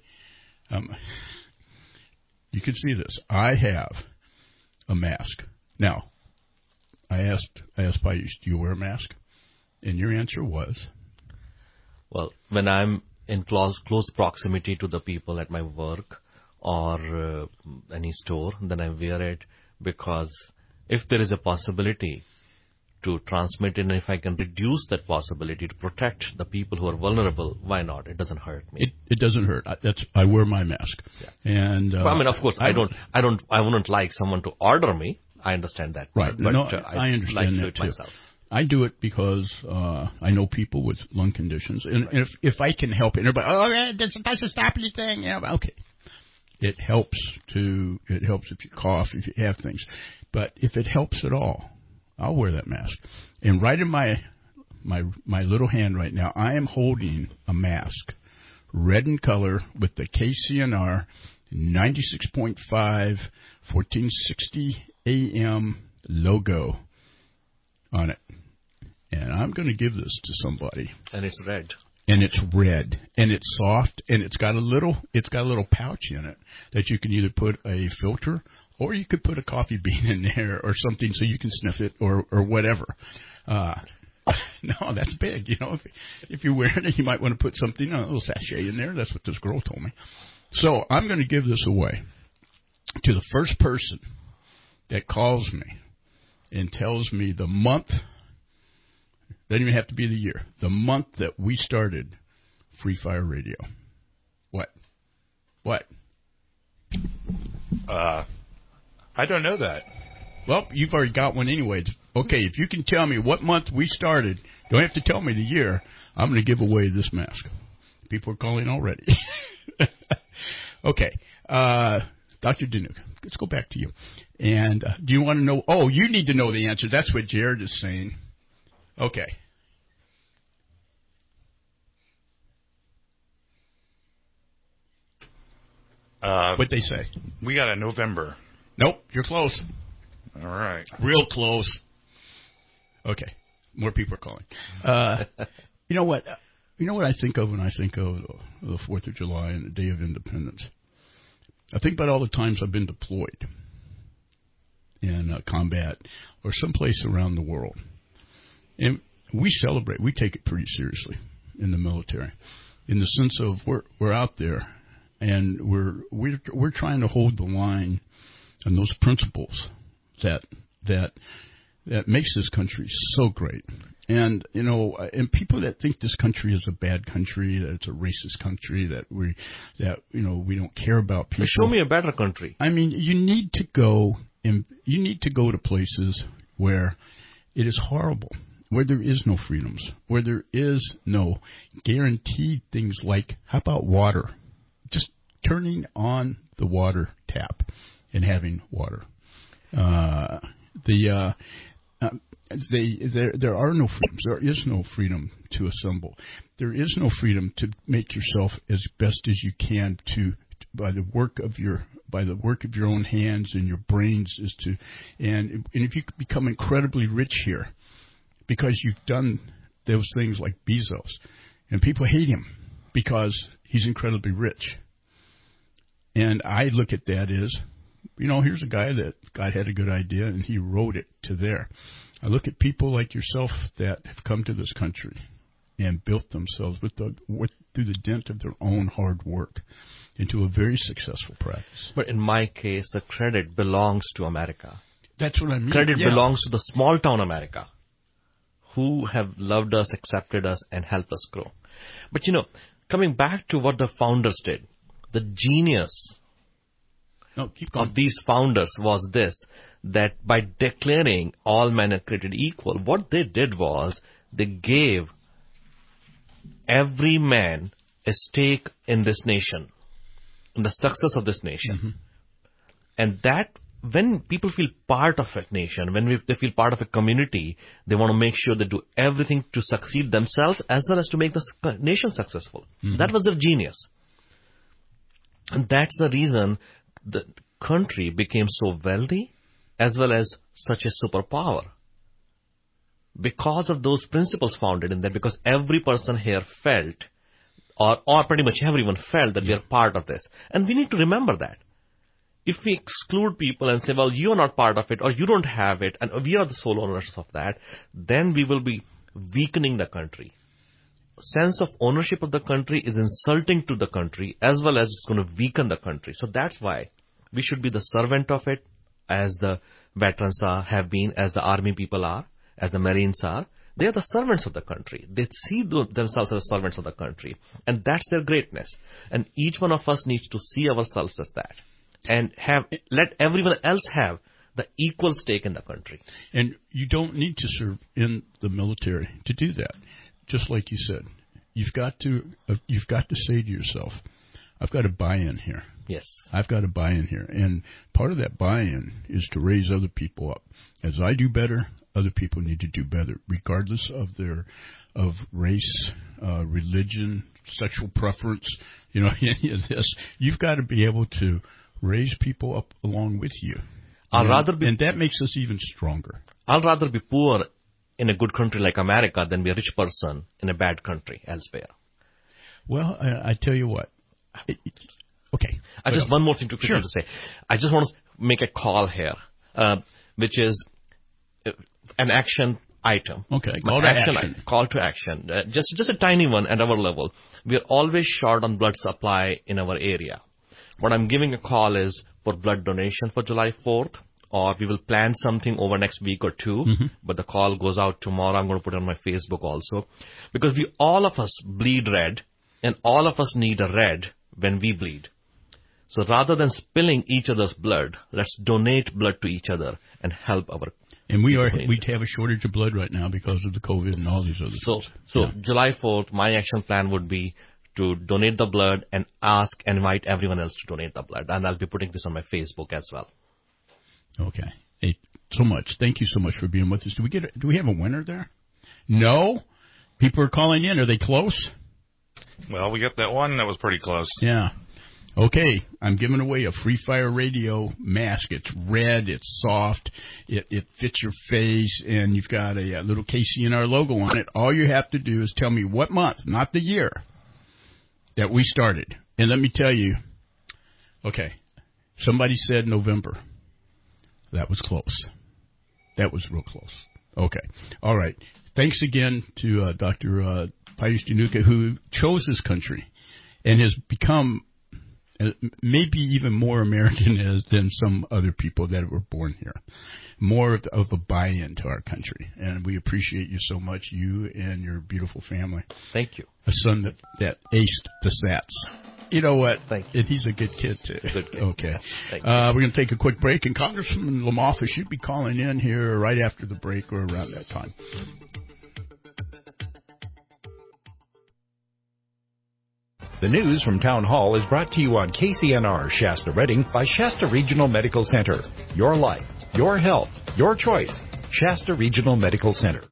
you can see this. I have a mask. Now, I asked Payush, do you wear a mask? And your answer was? Well, when I'm in close proximity to the people at my work or any store, then I wear it because if there is a possibility to transmit it, and if I can reduce that possibility to protect the people who are vulnerable, why not? It doesn't hurt me. It doesn't hurt. I wear my mask. Yeah. And well, I mean, of course, I wouldn't like someone to order me. I understand that. Right. But no, I understand like that to do it too. myself. I do it because I know people with lung conditions, and if I can help it, everybody, that's a stop you thing. Yeah, okay. It helps if you cough, if you have things, but if it helps at all, I'll wear that mask. And right in my little hand right now, I am holding a mask, red in color, with the KCNR 96.5 1460 AM logo on it. And I'm going to give this to somebody. And it's red. And it's red, and it's soft, and it's got a little pouch in it that you can either put a filter, or you could put a coffee bean in there or something so you can sniff it or whatever. No, that's big. You know, if you're wearing it, you might want to put something, a little sachet in there. That's what this girl told me. So I'm going to give this away to the first person that calls me and tells me the month. Doesn't even have to be the year. The month that we started Free Fire Radio. What? I don't know that. Well, you've already got one anyway. Okay, if you can tell me what month we started, don't have to tell me the year, I'm going to give away this mask. People are calling already. Okay. Dr. Dhanuka, let's go back to you. And do you want to know? Oh, you need to know the answer. That's what Jared is saying. Okay. What'd they say? We got a November. Nope, you're close. All right. Real close. Okay. More people are calling. You know what? You know what I think of when I think of the 4th of July and the Day of Independence? I think about all the times I've been deployed. in combat or someplace around the world. And we celebrate. We take it pretty seriously in the military, in the sense of we're out there, and we're trying to hold the line on those principles that makes this country so great. And and people that think this country is a bad country, that it's a racist country, that we don't care about people. Show me a better country. I mean, you need to go to places where it is horrible, where there is no freedoms, where there is no guaranteed things like, how about water? Just turning on the water tap and having water. There are no freedoms. There is no freedom to assemble. There is no freedom to make yourself as best as you can by the work of your own hands and your brains and if you become incredibly rich here because you've done those things like Bezos, and people hate him because he's incredibly rich. And I look at that as, here's a guy that God had a good idea and he wrote it to there. I look at people like yourself that have come to this country and built themselves through the dint of their own hard work into a very successful practice. But in my case, the credit belongs to America. That's what I mean. Credit belongs to the small town America, who have loved us, accepted us, and helped us grow. But coming back to what the founders did, the genius of these founders was this, that by declaring all men are created equal, what they did was they gave every man a stake in this nation, in the success of this nation. Mm-hmm. And that when people feel part of a nation, they feel part of a community, they want to make sure they do everything to succeed themselves as well as to make the nation successful. Mm-hmm. That was their genius. And that's the reason the country became so wealthy as well as such a superpower. Because of those principles founded in there, because every person here felt, or pretty much everyone felt that we are part of this. And we need to remember that. If we exclude people and say, well, you are not part of it, or you don't have it, and we are the sole owners of that, then we will be weakening the country. Sense of ownership of the country is insulting to the country, as well as it's going to weaken the country. So that's why we should be the servant of it, as the veterans have been, as the army people are, as the Marines are. They are the servants of the country. They see themselves as servants of the country. And that's their greatness. And each one of us needs to see ourselves as that. And let everyone else have the equal stake in the country. And you don't need to serve in the military to do that. Just like you said, you've got to say to yourself, I've got to buy in here. Yes. I've got to buy in here. And part of that buy-in is to raise other people up. As I do better, other people need to do better, regardless of race, religion, sexual preference, any of this. You've got to be able to raise people up along with you. And that makes us even stronger. I'd rather be poor in a good country like America than be a rich person in a bad country elsewhere. Well, I tell you what. Okay. Just one more thing to say. I just want to make a call here, which is an action item. Okay. Call to action. Just a tiny one at our level. We are always short on blood supply in our area. What I'm giving a call is for blood donation for July 4th, or we will plan something over next week or two, but the call goes out tomorrow. I'm going to put it on my Facebook also. Because all of us bleed red, and all of us need a red when we bleed. So rather than spilling each other's blood, let's donate blood to each other and help our. And we have a shortage of blood right now because of the COVID and all these other things. So July 4th, my action plan would be to donate the blood and invite everyone else to donate the blood. And I'll be putting this on my Facebook as well. Okay. Hey, so much. Thank you so much for being with us. Do we have a winner there? No? People are calling in. Are they close? Well, we got that one that was pretty close. Yeah. Okay, I'm giving away a Free Fire Radio mask. It's red, it's soft, it fits your face, and you've got a little KCNR logo on it. All you have to do is tell me what month, not the year, that we started. And let me tell you, okay, somebody said November. That was close. That was real close. Okay. All right. Thanks again to Dr. Pius Januka, who chose this country and has become maybe even more American than some other people that were born here. More of a buy-in to our country. And we appreciate you so much, you and your beautiful family. Thank you. A son that aced the SATs. You know what? And he's a good kid, too. Good kid. Okay. We're going to take a quick break, and Congressman Lamothe should be calling in here right after the break or around that time. The news from Town Hall is brought to you on KCNR Shasta Redding by Shasta Regional Medical Center. Your life, your health, your choice. Shasta Regional Medical Center.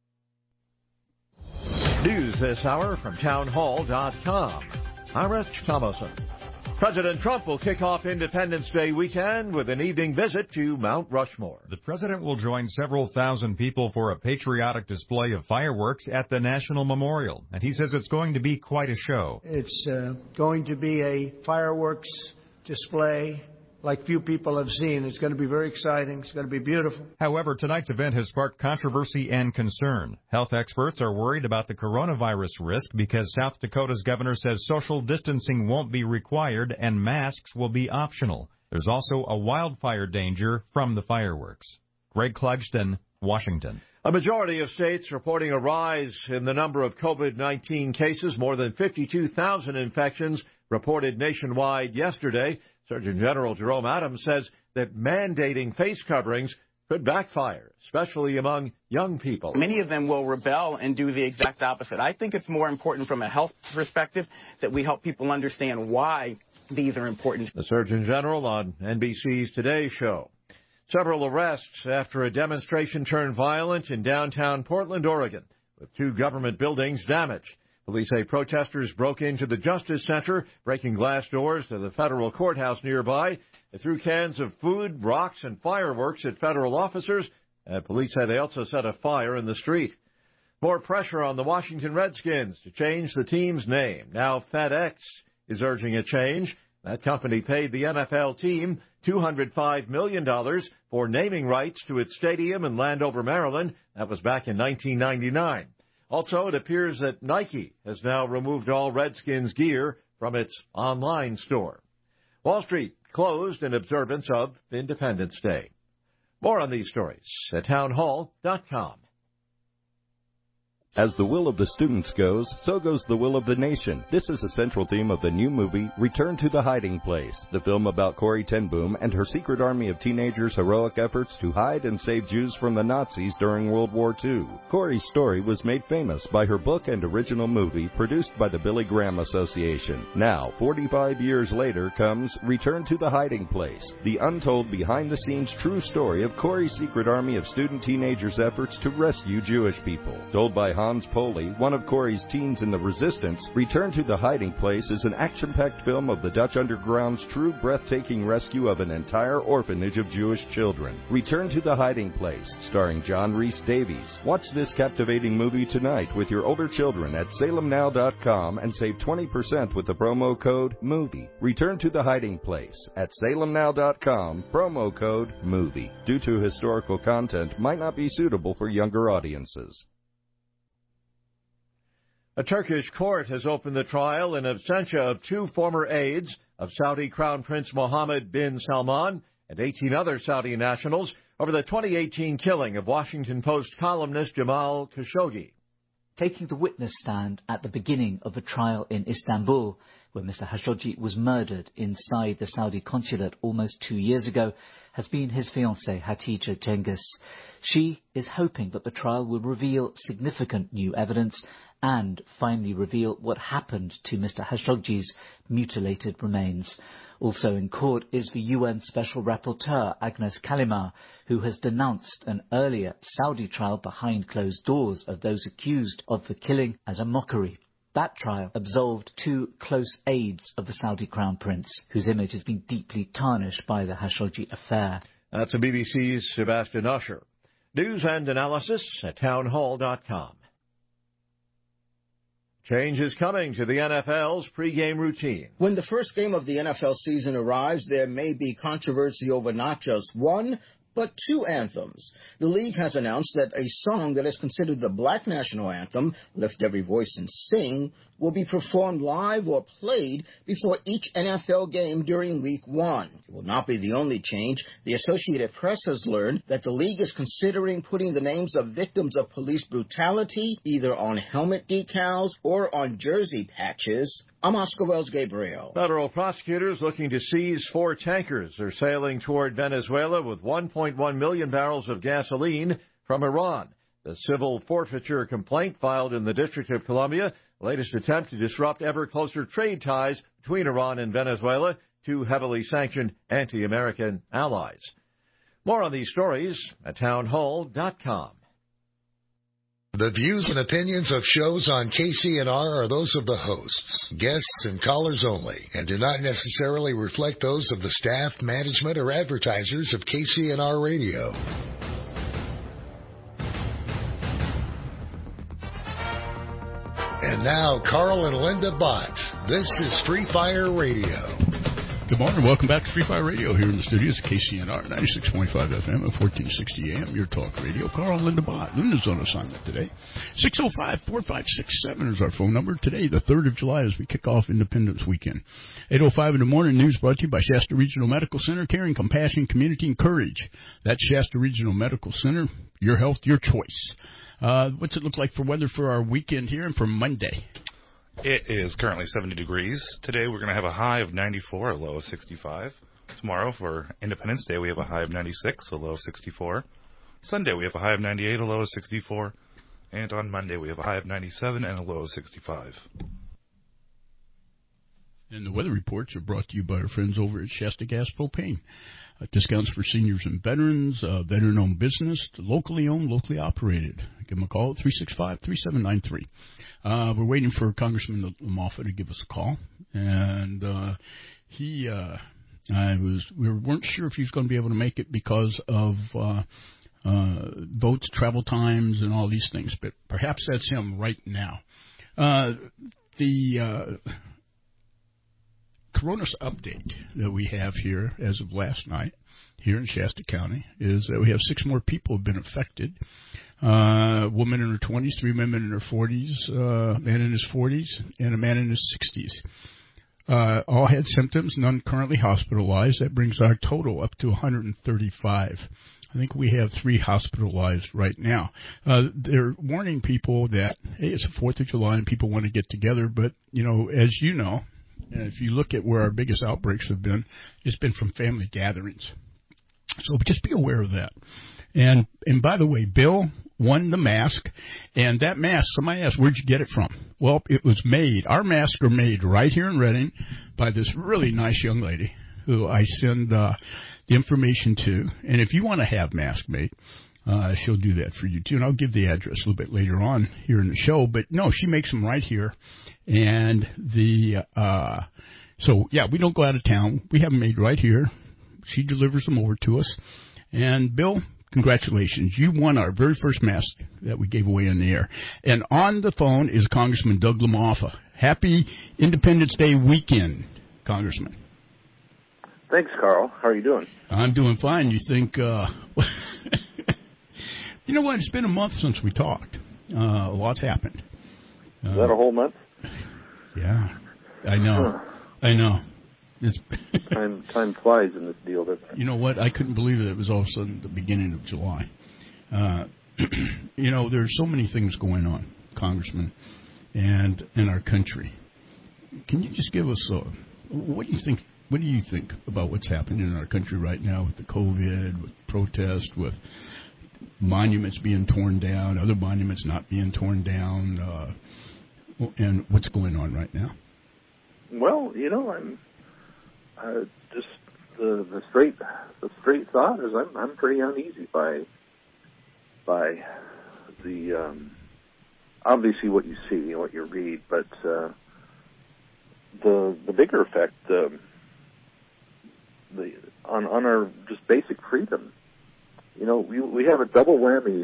News this hour from townhall.com. I'm Rich Thomason. President Trump will kick off Independence Day weekend with an evening visit to Mount Rushmore. The president will join several thousand people for a patriotic display of fireworks at the National Memorial. And he says it's going to be quite a show. It's going to be a fireworks display like few people have seen. It's going to be very exciting. It's going to be beautiful. However, tonight's event has sparked controversy and concern. Health experts are worried about the coronavirus risk because South Dakota's governor says social distancing won't be required and masks will be optional. There's also a wildfire danger from the fireworks. Greg Clugston, Washington. A majority of states reporting a rise in the number of COVID-19 cases. More than 52,000 infections reported nationwide yesterday. Surgeon General Jerome Adams says that mandating face coverings could backfire, especially among young people. Many of them will rebel and do the exact opposite. I think it's more important from a health perspective that we help people understand why these are important. The Surgeon General on NBC's Today Show. Several arrests after a demonstration turned violent in downtown Portland, Oregon, with 2 government buildings damaged. Police say protesters broke into the Justice Center, breaking glass doors to the federal courthouse nearby. They threw cans of food, rocks, and fireworks at federal officers. Police say they also set a fire in the street. More pressure on the Washington Redskins to change the team's name. Now FedEx is urging a change. That company paid the NFL team $205 million for naming rights to its stadium in Landover, Maryland. That was back in 1999. Also, it appears that Nike has now removed all Redskins gear from its online store. Wall Street closed in observance of Independence Day. More on these stories at townhall.com. As the will of the students goes, so goes the will of the nation. This is a central theme of the new movie, Return to the Hiding Place, the film about Corrie ten Boom and her secret army of teenagers' heroic efforts to hide and save Jews from the Nazis during World War II. Corrie's story was made famous by her book and original movie produced by the Billy Graham Association. Now, 45 years later, comes Return to the Hiding Place, the untold behind-the-scenes true story of Corrie's secret army of student teenagers' efforts to rescue Jewish people. Told by Hans Poley, one of Corrie's teens in the Resistance, Return to the Hiding Place is an action-packed film of the Dutch underground's true breathtaking rescue of an entire orphanage of Jewish children. Return to the Hiding Place, starring John Rhys Davies. Watch this captivating movie tonight with your older children at salemnow.com and save 20% with the promo code MOVIE. Return to the Hiding Place at salemnow.com, promo code MOVIE. Due to historical content, might not be suitable for younger audiences. A Turkish court has opened the trial in absentia of 2 former aides of Saudi Crown Prince Mohammed bin Salman and 18 other Saudi nationals over the 2018 killing of Washington Post columnist Jamal Khashoggi. Taking the witness stand at the beginning of a trial in Istanbul, where Mr. Khashoggi was murdered inside the Saudi consulate almost 2 years ago, has been his fiancée, Hatice Cengiz. She is hoping that the trial will reveal significant new evidence and finally reveal what happened to Mr. Khashoggi's mutilated remains. Also in court is the UN Special Rapporteur, Agnes Kalimar, who has denounced an earlier Saudi trial behind closed doors of those accused of the killing as a mockery. That trial absolved 2 close aides of the Saudi Crown Prince, whose image has been deeply tarnished by the Khashoggi affair. That's the BBC's Sebastian Usher. News and analysis at townhall.com. Change is coming to the NFL's pregame routine. When the first game of the NFL season arrives, there may be controversy over not just one, but 2 anthems. The league has announced that a song that is considered the Black national anthem, Lift Every Voice and Sing, will be performed live or played before each NFL game during Week 1. It will not be the only change. The Associated Press has learned that the league is considering putting the names of victims of police brutality either on helmet decals or on jersey patches. I'm Oscar Wells Gabriel. Federal prosecutors looking to seize 4 tankers are sailing toward Venezuela with 1.1 million barrels of gasoline from Iran. The civil forfeiture complaint filed in the District of Columbia, latest attempt to disrupt ever closer trade ties between Iran and Venezuela, 2 heavily sanctioned anti-American allies. More on these stories at townhall.com. The views and opinions of shows on KCNR are those of the hosts, guests, and callers only, and do not necessarily reflect those of the staff, management, or advertisers of KCNR Radio. And now, Carl and Linda Bott. This is Free Fire Radio. Good morning. Welcome back to Free Fire Radio here in the studios at KCNR 96.5 FM at 1460 AM. Your talk radio. Carl and Linda Bott. Linda's on assignment today. 605-4567 is our phone number. Today, the 3rd of July, as we kick off Independence Weekend. 8:05 in the morning. News brought to you by Shasta Regional Medical Center. Caring, compassion, community, and courage. That's Shasta Regional Medical Center. Your health, your choice. What's it look like for weather for our weekend here and for Monday? It is currently 70 degrees. Today we're going to have a high of 94, a low of 65. Tomorrow for Independence Day we have a high of 96, a low of 64. Sunday we have a high of 98, a low of 64. And on Monday we have a high of 97 and a low of 65. And the weather reports are brought to you by our friends over at Shasta Gas Propane. Discounts for seniors and veterans, veteran-owned business, locally owned, locally operated. Give them a call at 365-3793. We're waiting for Congressman Moffat to give us a call, and we weren't sure if he was going to be able to make it because of votes, travel times, and all these things, but perhaps that's him right now. The Coronavirus update that we have here as of last night here in Shasta County is that we have 6 more people who have been affected. A woman in her 20s, 3 women in her 40s, a man in his 40s, and a man in his 60s. All had symptoms, none currently hospitalized. That brings our total up to 135. I think we have 3 hospitalized right now. They're warning people that, hey, it's the 4th of July and people want to get together, but, as you know, if you look at where our biggest outbreaks have been, it's been from family gatherings. So just be aware of that. And by the way, Bill won the mask, and that mask, somebody asked, where'd you get it from? Well, it was made. Our masks are made right here in Redding by this really nice young lady who I send the information to. And if you want to have masks made, she'll do that for you, too. And I'll give the address a little bit later on here in the show. But, no, she makes them right here. And so, yeah, we don't go out of town. We have them made right here. She delivers them over to us. And, Bill, congratulations. You won our very first mask that we gave away in the air. And on the phone is Congressman Doug LaMoffa. Happy Independence Day weekend, Congressman. Thanks, Carl. How are you doing? I'm doing fine. You think... You know what? It's been a month since we talked. A lot's happened. Is that a whole month? Yeah, I know. Huh. I know. Time flies in this deal, doesn't it? You know what? I couldn't believe it was all of a sudden the beginning of July. There's so many things going on, Congressman, and in our country. Can you just give us what do you think? What do you think about what's happening in our country right now with the COVID, with protest, with monuments being torn down, other monuments not being torn down, and what's going on right now? Well, I'm just the straight thought is I'm pretty uneasy by the obviously what you see and what you read, but the bigger effect on our just basic freedom. We have a double whammy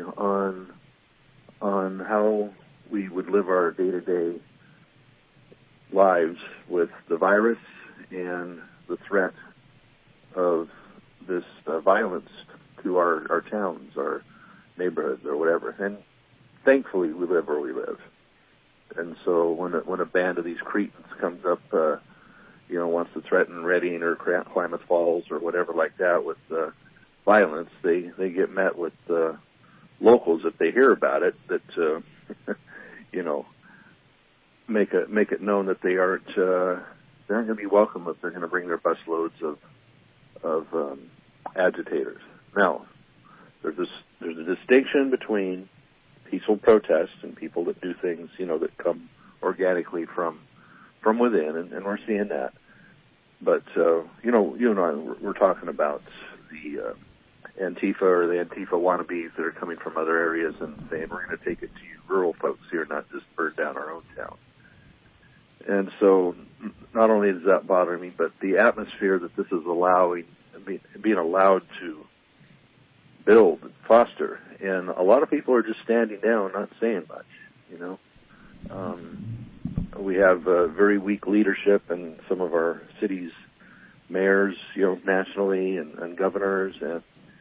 on how we would live our day-to-day lives with the virus and the threat of this violence to our towns, our neighborhoods, or whatever. And thankfully, we live where we live. And so when a band of these cretins comes up, wants to threaten Reading or Klamath Falls or whatever like that with violence, they get met with locals if they hear about it that make it known that they aren't going to be welcome if they're going to bring their busloads of agitators. Now, there's a distinction between peaceful protests and people that do things that come organically from within, and we're seeing that. But you and I, we're talking about the Antifa or the Antifa wannabes that are coming from other areas and saying we're going to take it to you rural folks here, not just burn down our own town. And so not only does that bother me, but the atmosphere that this is being allowed to build and foster. And a lot of people are just standing down, not saying much, We have very weak leadership in some of our cities, mayors, nationally, and governors, and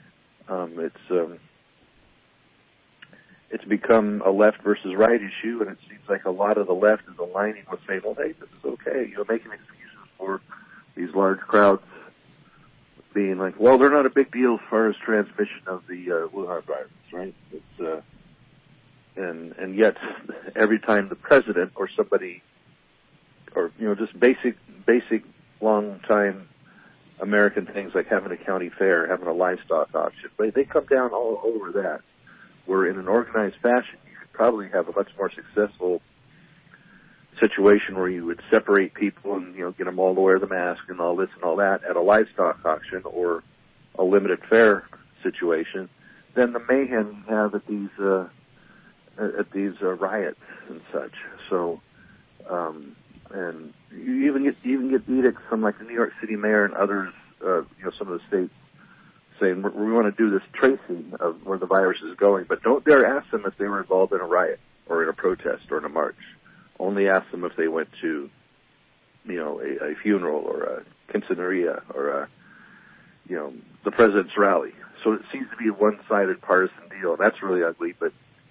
it's become a left versus right issue, and it seems like a lot of the left is aligning with saying, well, hey, this is okay. Making excuses for these large crowds being like, well, they're not a big deal as far as transmission of the Wuhan virus, right? It's and yet every time the president or somebody, or just basic long time American things like having a county fair, having a livestock auction, but they come down all over that. Where in an organized fashion, you could probably have a much more successful situation where you would separate people and get them all to wear the mask and all this and all that at a livestock auction or a limited fair situation than the mayhem you have at these riots and such. So, and you even get edicts from like the New York City mayor and others, some of the states saying we want to do this tracing of where the virus is going, but don't dare ask them if they were involved in a riot or in a protest or in a march. Only ask them if they went to, a funeral or a quinceañería or the president's rally. So it seems to be a one-sided partisan deal. That's really ugly, but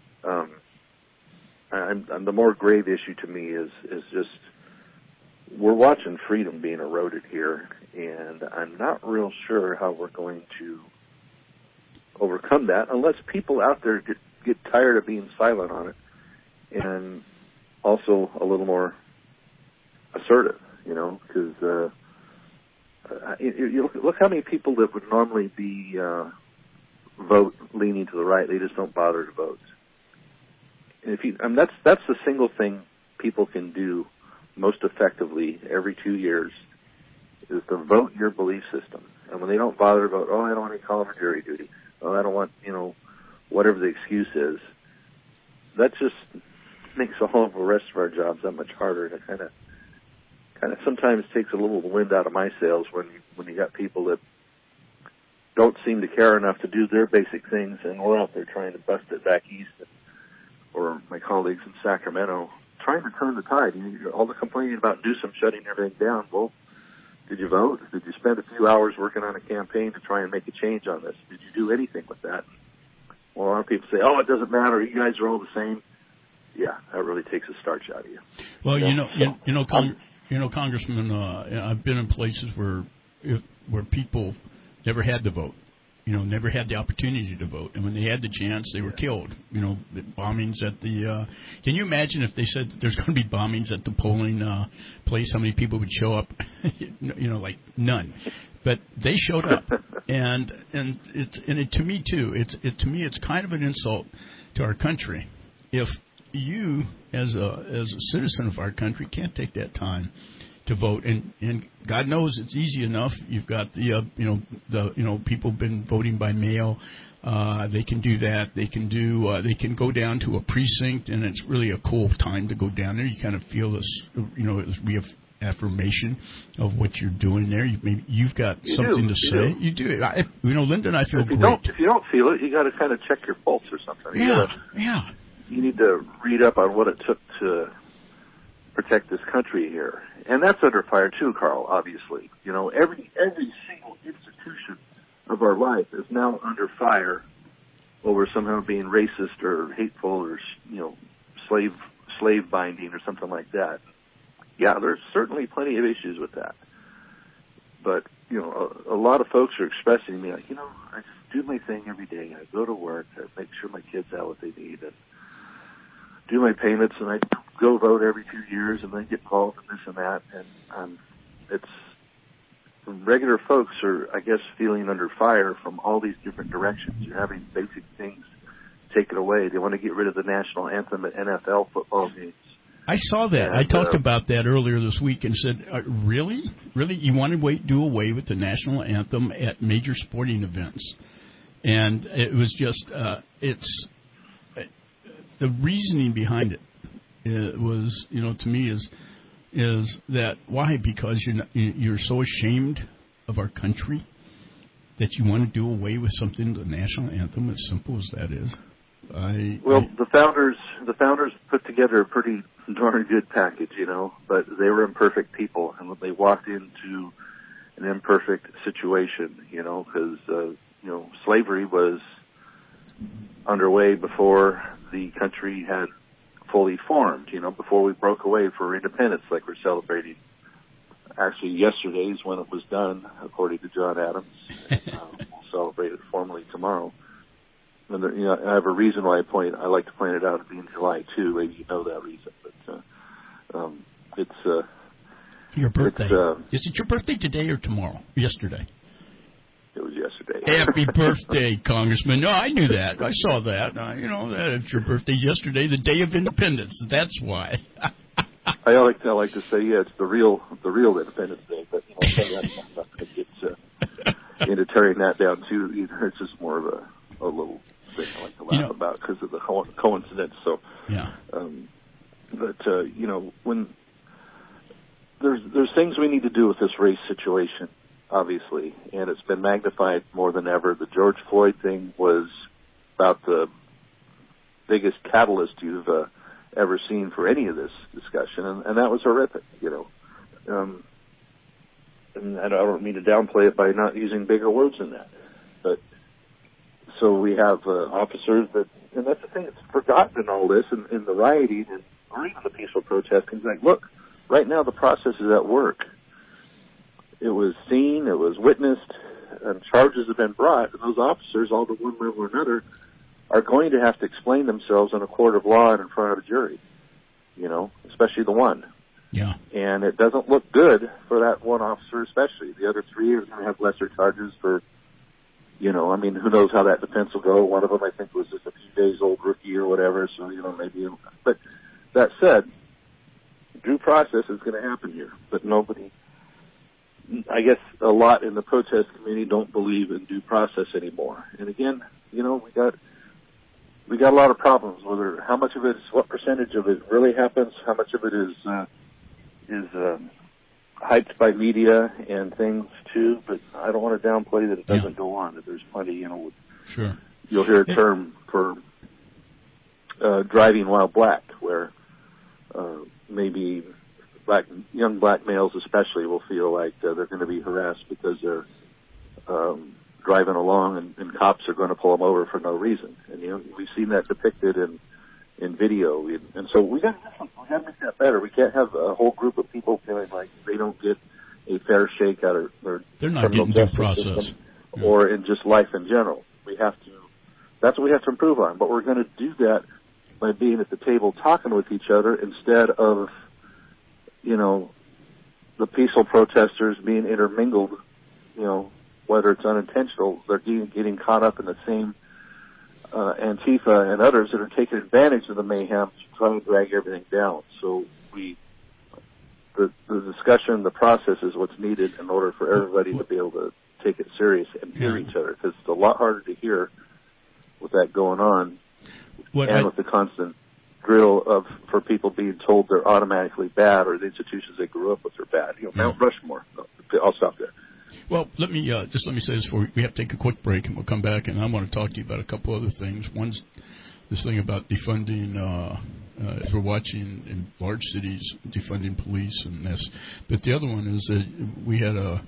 and the more grave issue to me is just we're watching freedom being eroded here, and I'm not real sure how we're going to overcome that unless people out there get tired of being silent on it and also a little more assertive, because you look how many people that would normally be vote leaning to the right, they just don't bother to vote. And that's the single thing people can do most effectively every 2 years is to vote your belief system. And when they don't bother to vote, I don't want any call for jury duty. I don't want, whatever the excuse is. That just makes all of the rest of our jobs that much harder. And it kind of sometimes takes a little wind out of my sails when you got people that don't seem to care enough to do their basic things, and we're out there trying to bust it back east, or my colleagues in Sacramento trying to turn the tide. All the complaining about Newsom shutting everything down. Well, did you vote? Did you spend a few hours working on a campaign to try and make a change on this? Did you do anything with that? Well, a lot of people say, it doesn't matter. You guys are all the same. Yeah, that really takes a starch out of you. Well, Congressman, I've been in places where people never had the vote. Never had the opportunity to vote. And when they had the chance, they were killed. The bombings at the... can you imagine if they said that there's going to be bombings at the polling place, how many people would show up? Like none. But they showed up. And to me, too, it's kind of an insult to our country. If you, as a citizen of our country, can't take that time to vote, and God knows it's easy enough. You've got the people have been voting by mail. They can do that. They can go down to a precinct, and it's really a cool time to go down there. You kind of feel this, reaffirmation of what you're doing there. You've got something to say. You do. Linda and I feel great. If you don't feel it, you got to kind of check your pulse or something. You need to read up on what it took to protect this country here. And that's under fire too, Carl, obviously. Every single institution of our life is now under fire over somehow being racist or hateful or, slave binding or something like that. Yeah, there's certainly plenty of issues with that. But, a lot of folks are expressing to me, like, I just do my thing every day. I go to work, I make sure my kids have what they need, and do my payments, and I go vote every 2 years, and then get calls and this and that. And regular folks are, I guess, feeling under fire from all these different directions. You're having basic things taken away. They want to get rid of the national anthem at NFL football games. I saw that. And, I talked about that earlier this week and said, really? Really? You want to do away with the national anthem at major sporting events? And it was just, the reasoning behind it was, to me is that why? Because you're so ashamed of our country that you want to do away with something, the national anthem, as simple as that is. The founders put together a pretty darn good package, but they were imperfect people, and they walked into an imperfect situation, because slavery was underway before the country had fully formed, before we broke away for independence, like we're celebrating. Actually, yesterday is when it was done, according to John Adams. We'll celebrate it formally tomorrow. And I have a reason why I like to point it out at being July 2. Maybe you know that reason, but it's your birthday. Is it your birthday today or tomorrow? Yesterday. It was yesterday. Happy birthday, Congressman. No, I knew that. I saw that. That it's your birthday yesterday, the day of independence. That's why. I like to say, it's the real Independence Day, but I'm not going to get into tearing that down too either. It's just more of a little thing I like to laugh about because of the coincidence. So, yeah. When there's things we need to do with this race situation, obviously, and it's been magnified more than ever. The George Floyd thing was about the biggest catalyst you've ever seen for any of this discussion, and that was horrific, and I don't mean to downplay it by not using bigger words than that, but so we have officers and that's the thing, it's forgotten in all this, in the rioting or even the peaceful protesting. Like, look, right now the process is at work. It was seen, it was witnessed, and charges have been brought, and those officers, all to one level or another, are going to have to explain themselves in a court of law and in front of a jury, especially the one. Yeah. And it doesn't look good for that one officer especially. The other three are going to have lesser charges for, who knows how that defense will go. One of them, I think, was just a few days old rookie or whatever, so, maybe. But that said, due process is going to happen here, but nobody, I guess a lot in the protest community don't believe in due process anymore. And again, we got a lot of problems. How much of it is, what percentage of it really happens? How much of it is hyped by media and things too? But I don't want to downplay that it doesn't go on. That there's plenty. Sure. You'll hear a term for driving while black, where maybe young black males especially will feel like they're going to be harassed because they're driving along and cops are going to pull them over for no reason. And we've seen that depicted in video. And so we got to make that better. We can't have a whole group of people feeling like they don't get a fair shake out of their they're not getting due process or in just life in general. That's what we have to improve on. But we're going to do that by being at the table talking with each other instead of the peaceful protesters being intermingled, whether it's unintentional, they're getting caught up in the same Antifa and others that are taking advantage of the mayhem to try and drag everything down. So the discussion, the process is what's needed in order for everybody to be able to take it serious and hear each other, because it's a lot harder to hear with that going on and with the constant drill for people being told they're automatically bad or the institutions they grew up with are bad. Mount Rushmore. I'll stop there. Well, let me say this before we have to take a quick break, and we'll come back, and I want to talk to you about a couple other things. One's this thing about defunding, as we're watching in large cities, defunding police, and this. But the other one is that we had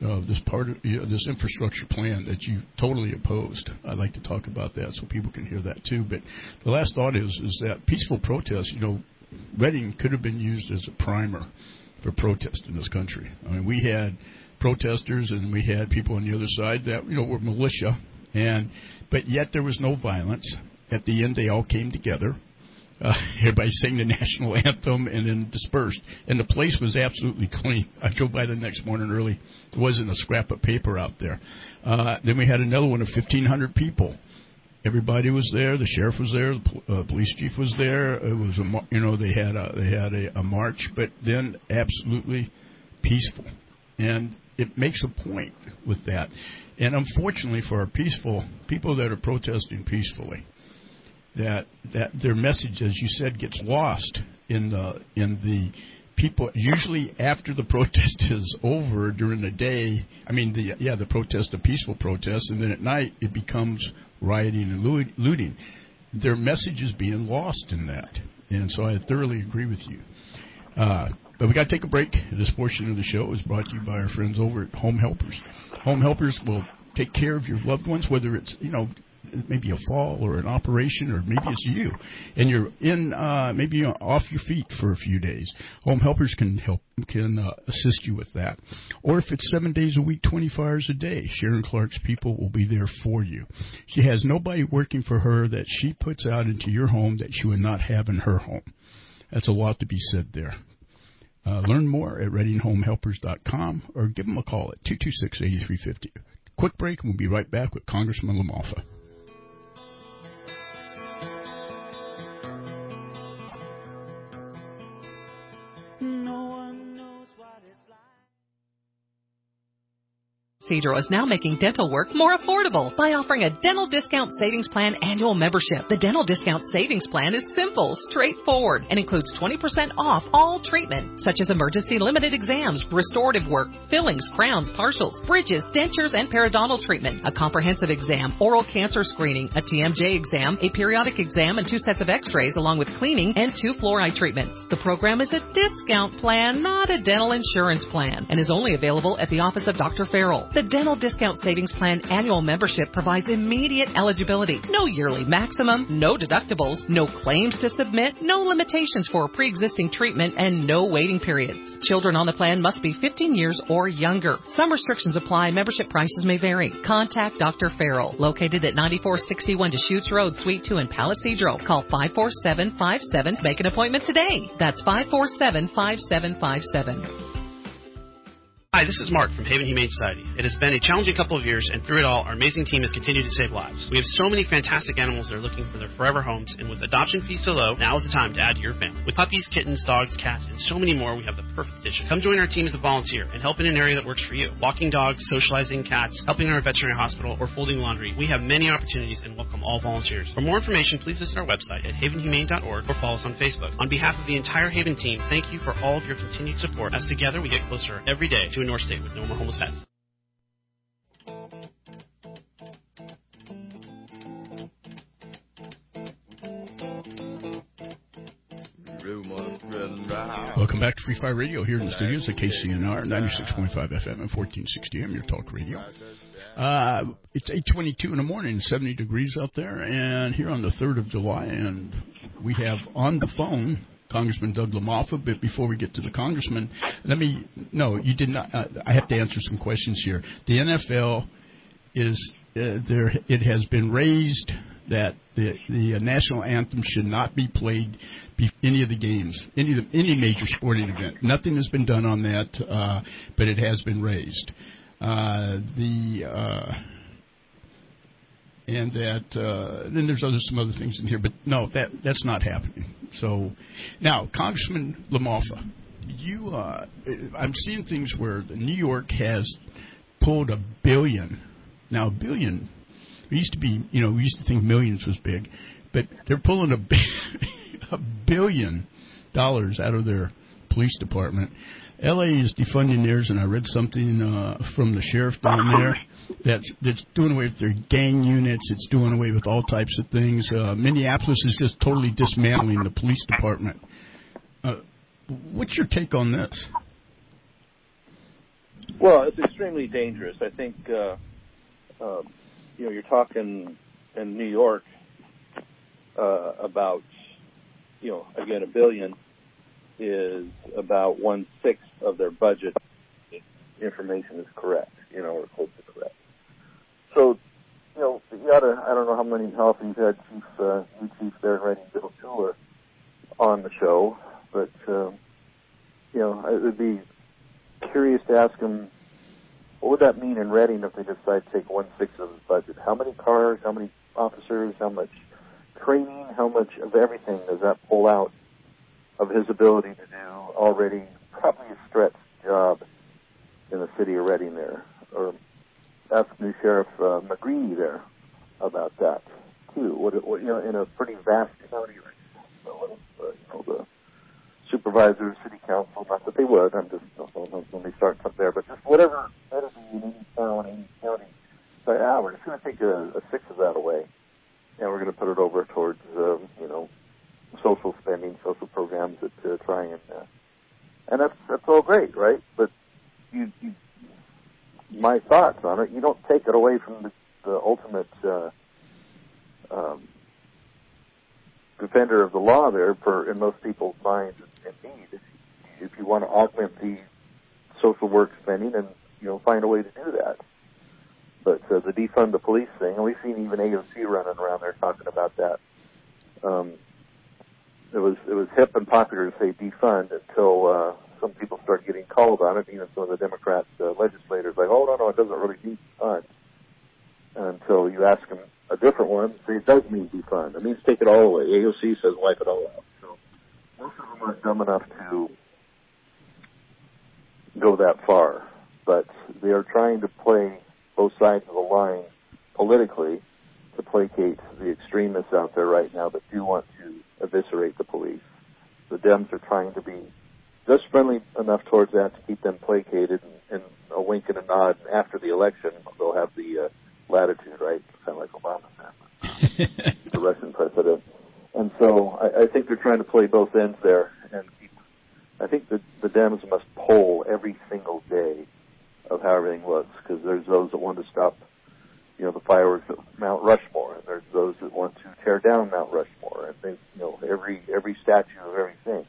this part of this infrastructure plan that you totally opposed. I'd like to talk about that so people can hear that too. But the last thought is that peaceful protest, Reading could have been used as a primer for protest in this country. I mean, we had protesters and we had people on the other side that, were militia, but yet there was no violence. At the end, they all came together. Everybody sang the national anthem and then dispersed. And the place was absolutely clean. I drove by the next morning early. There wasn't a scrap of paper out there. Then we had another one of 1,500 people. Everybody was there. The sheriff was there. The police chief was there. It was they had a march, but then absolutely peaceful. And it makes a point with that. And unfortunately for our peaceful people that are protesting peacefully, that their message, as you said, gets lost in the people. Usually after the protest is over during the day, the protest, a peaceful protest, and then at night it becomes rioting and looting. Their message is being lost in that, and so I thoroughly agree with you. But we got to take a break. This portion of the show is brought to you by our friends over at Home Helpers. Home Helpers will take care of your loved ones, whether it's maybe a fall or an operation, or maybe it's you, and you're maybe off your feet for a few days. Home Helpers can assist you with that. Or if it's 7 days a week, 24 hours a day, Sharon Clark's people will be there for you. She has nobody working for her that she puts out into your home that she would not have in her home. That's a lot to be said there. Learn more at ReadingHomeHelpers.com or give them a call at 226-8350. Quick break, and we'll be right back with Congressman LaMalfa. Cedro is now making dental work more affordable by offering a Dental Discount Savings Plan annual membership. The Dental Discount Savings Plan is simple, straightforward, and includes 20% off all treatment, such as emergency limited exams, restorative work, fillings, crowns, partials, bridges, dentures, and periodontal treatment, a comprehensive exam, oral cancer screening, a TMJ exam, a periodic exam, and 2 sets of x-rays, along with cleaning and 2 fluoride treatments. The program is a discount plan, not a dental insurance plan, and is only available at the office of Dr. Farrell. The Dental Discount Savings Plan annual membership provides immediate eligibility, no yearly maximum, no deductibles, no claims to submit, no limitations for pre-existing treatment, and no waiting periods. Children on the plan must be 15 years or younger. Some restrictions apply. Membership prices may vary. Contact Dr. Farrell, located at 9461 Deschutes Road, Suite 2 in Palisadro. Call 547-57. Make an appointment today. That's 547-5757. Hi, this is Mark from Haven Humane Society. It has been a challenging couple of years, and through it all, our amazing team has continued to save lives. We have so many fantastic animals that are looking for their forever homes, and with adoption fees so low, now is the time to add to your family. With puppies, kittens, dogs, cats, and so many more, we have the perfect addition. Come join our team as a volunteer and help in an area that works for you. Walking dogs, socializing cats, helping in our veterinary hospital, or folding laundry. We have many opportunities and welcome all volunteers. For more information, please visit our website at havenhumane.org or follow us on Facebook. On behalf of the entire Haven team, thank you for all of your continued support, as together we get closer every day to a North State with no more homeless pets. Welcome back to Free Fire Radio here in the studios at KCNR 96.5 FM and 1460 AM, your talk radio. It's 8:22 in the morning, 70 degrees out there, and here on the 3rd of July, and we have on the phone Congressman Doug LaMalfa. But before we get to the congressman, you did not. I have to answer some questions here. The NFL is there. It has been raised that the national anthem should not be played any of the games, any major sporting event. Nothing has been done on that, but it has been raised. And that then there's some other things in here, but no, that's not happening. So now, Congressman LaMalfa, I'm seeing things where New York has pulled $1 billion. Now, $1 billion, we used to think millions was big, but they're pulling $1 billion out of their police department. L.A. is defunding theirs, and I read something from the sheriff down there that's doing away with their gang units. It's doing away with all types of things. Minneapolis is just totally dismantling the police department. What's your take on this? Well, it's extremely dangerous. I think, you're talking in New York about, again, $1 billion is about 1/6 of their budget. Information is correct, or close to correct. So, you gotta, I don't know how often you've had new chief there in Reading, Bill Schuler, on the show, but, I would be curious to ask him, what would that mean in Reading if they decide to take 1/6 of his budget? How many cars, how many officers, how much training, how much of everything does that pull out of his ability to do already probably a stretched job in the city of Reading there? Or ask new Sheriff McGree there about that too. What in a pretty vast county, the supervisor, city council, not that they would, I'm just when they start up there, but just whatever that is in any town, any county, say, we're just going to take a 1/6 of that away, and we're going to put it over towards social spending, social programs that try and that's all great, right? But you my thoughts on it, you don't take it away from the ultimate defender of the law there in most people's minds and need. If you want to augment the social work spending, and find a way to do that. But the defund the police thing, and we've seen even AOC running around there talking about that. It was hip and popular to say defund until some people start getting called on it. Even some of the Democrat legislators like, oh no, it doesn't really mean defund. Until you ask them a different one, say it does mean defund. It means take it all away. AOC says wipe it all out. So most of them aren't dumb enough to go that far, but they are trying to play both sides of the line politically to placate the extremists out there right now that do want to eviscerate the police. The Dems are trying to be just friendly enough towards that to keep them placated, and a wink and a nod. After the election, they'll have the latitude, right? Kind of like Obama said, the Russian president. And so I think they're trying to play both ends there. And I think the Dems must poll every single day of how everything looks, because there's those that want to stop, the fireworks at Mount Rushmore, and there's those that want to tear down Mount Rushmore, and they, every statue of everything.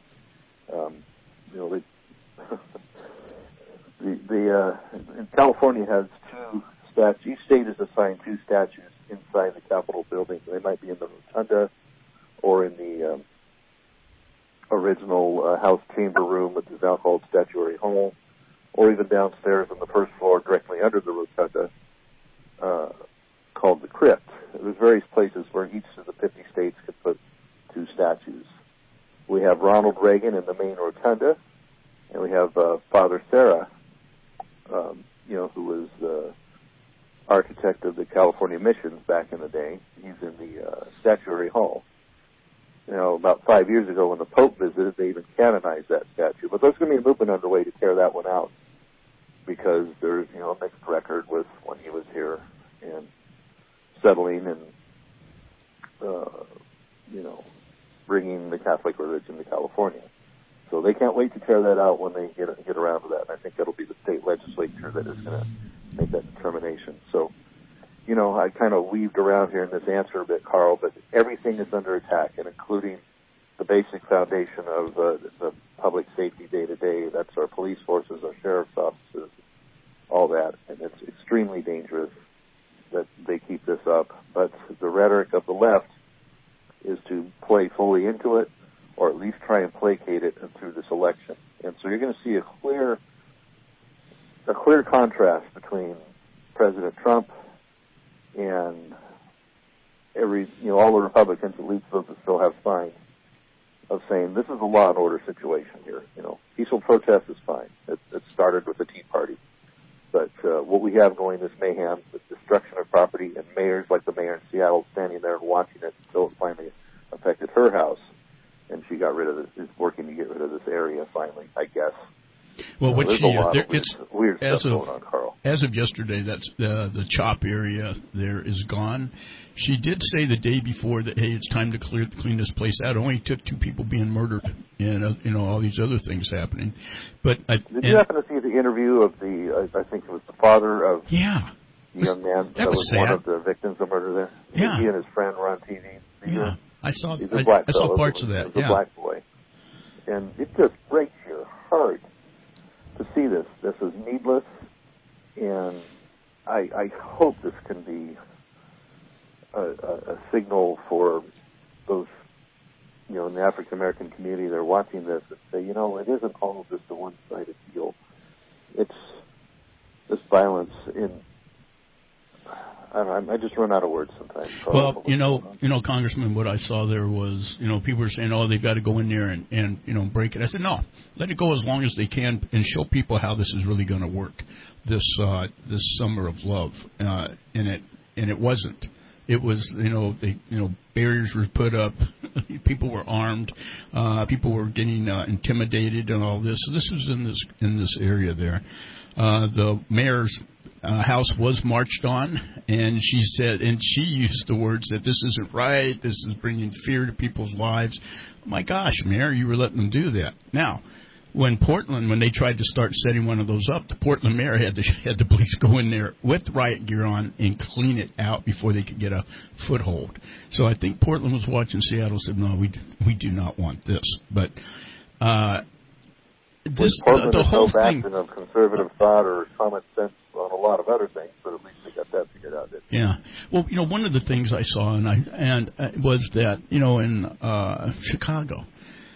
In California has two statues. Each state is assigned two statues inside the Capitol building. They might be in the rotunda or in the original House chamber room, which is now called Statuary Hall, or even downstairs on the first floor directly under the rotunda, called the Crypt. There's various places where each of the 50 states could put two statues. We have Ronald Reagan in the main rotunda, and we have Father Serra, who was the architect of the California missions back in the day. He's in the Statuary Hall. About 5 years ago when the Pope visited, they even canonized that statue. But there's going to be a movement underway to tear that one out, because there's, a mixed record with when he was here and settling and, bringing the Catholic religion to California. So they can't wait to tear that out when they get around to that. And I think that'll be the state legislature that is going to make that determination. So, I kind of weaved around here in this answer a bit, Carl, but everything is under attack, and including the basic foundation of the public safety day-to-day. That's our police forces, our sheriff's offices, all that. And it's extremely dangerous that they keep this up. But the rhetoric of the left is to play fully into it, or at least try and placate it through this election. And so you're going to see a clear contrast between President Trump and all the Republicans, at least those that still have signs, of saying this is a law and order situation here. Peaceful protest is fine. It started with the Tea Party. But what we have going is mayhem, the destruction of property, and mayors like the mayor in Seattle standing there and watching it until it finally affected her house. And she got rid of is working to get rid of this area finally, I guess. Well, what there's she, a lot of it's weird stuff going on, Carl. As of yesterday, that's the CHOP area there is gone. She did say the day before that, hey, it's time to clean this place out. It only took 2 people being murdered and all these other things happening. But did you happen to see the interview of I think it was the father of the young man that was one of the victims of murder there? Yeah. He and his friend were on TV. Yeah, I saw parts of that. He was a black boy. And it just breaks your heart to see this. This is needless, and I hope this can be a signal for those, in the African American community that are watching this and say, it isn't all just a one-sided deal. It's this violence I don't know, I just run out of words sometimes. Well, Congressman, what I saw there was, people were saying, they've got to go in there and break it. I said, no, let it go as long as they can and show people how this is really going to work, this summer of love. And it wasn't. It was, barriers were put up, people were armed, people were getting intimidated and all this. So this was in this area there. The mayor's house was marched on, and she said, and she used the words that this isn't right, this is bringing fear to people's lives. Oh my gosh, Mayor, you were letting them do that. Now, when they tried to start setting one of those up, the Portland mayor had the police go in there with riot gear on and clean it out before they could get a foothold. So I think Portland was watching Seattle and said, no, we do not want this. But Portland the whole is no bastion of conservative thought or common sense on a lot of other things, but at least they got that figured out. Yeah. Well, one of the things I saw was that in Chicago,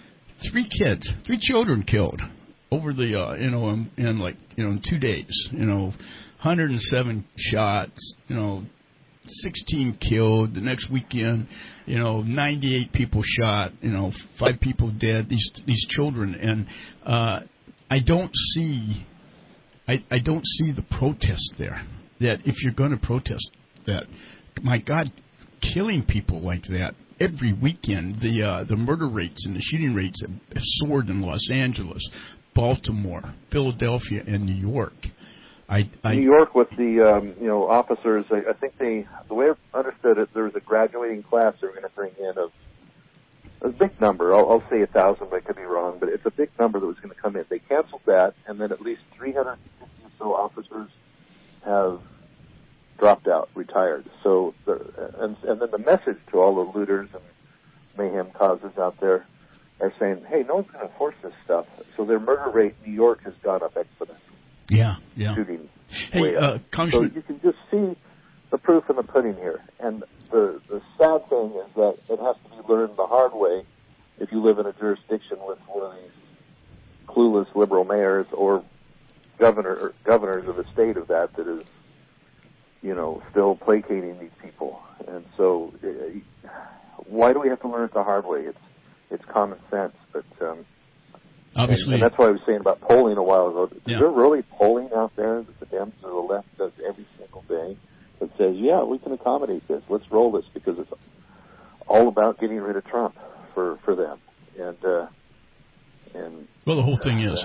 3 children killed over the in 2 days. 107 shots. 16 killed. The next weekend, 98 people shot. 5 people dead. These children, and I don't see the protest there. That if you're going to protest that, my God, killing people like that every weekend, the murder rates and the shooting rates have soared in Los Angeles, Baltimore, Philadelphia, and New York. New York with the officers, I think the way I understood it, there was a graduating class they were going to bring in of a big number. I'll say 1,000, but I could be wrong. But it's a big number that was going to come in. They canceled that, and then at least 350 or so officers have dropped out, retired. So, and then the message to all the looters and mayhem causes out there are saying, hey, no one's going to enforce this stuff. So their murder rate in New York has gone up exponentially. Yeah. Shooting. Hey, Congressman. So you can just see the proof in the pudding here. And the sad thing is that it has to be learned the hard way if you live in a jurisdiction with one of these clueless liberal mayors or governors of a state of that is, still placating these people. And so why do we have to learn it the hard way? It's common sense, but obviously, and that's what I was saying about polling a while ago. Is there really polling out there that the Dems or the left does every single day that says, yeah, we can accommodate this, let's roll this, because it's all about getting rid of Trump for them. And well, the whole thing is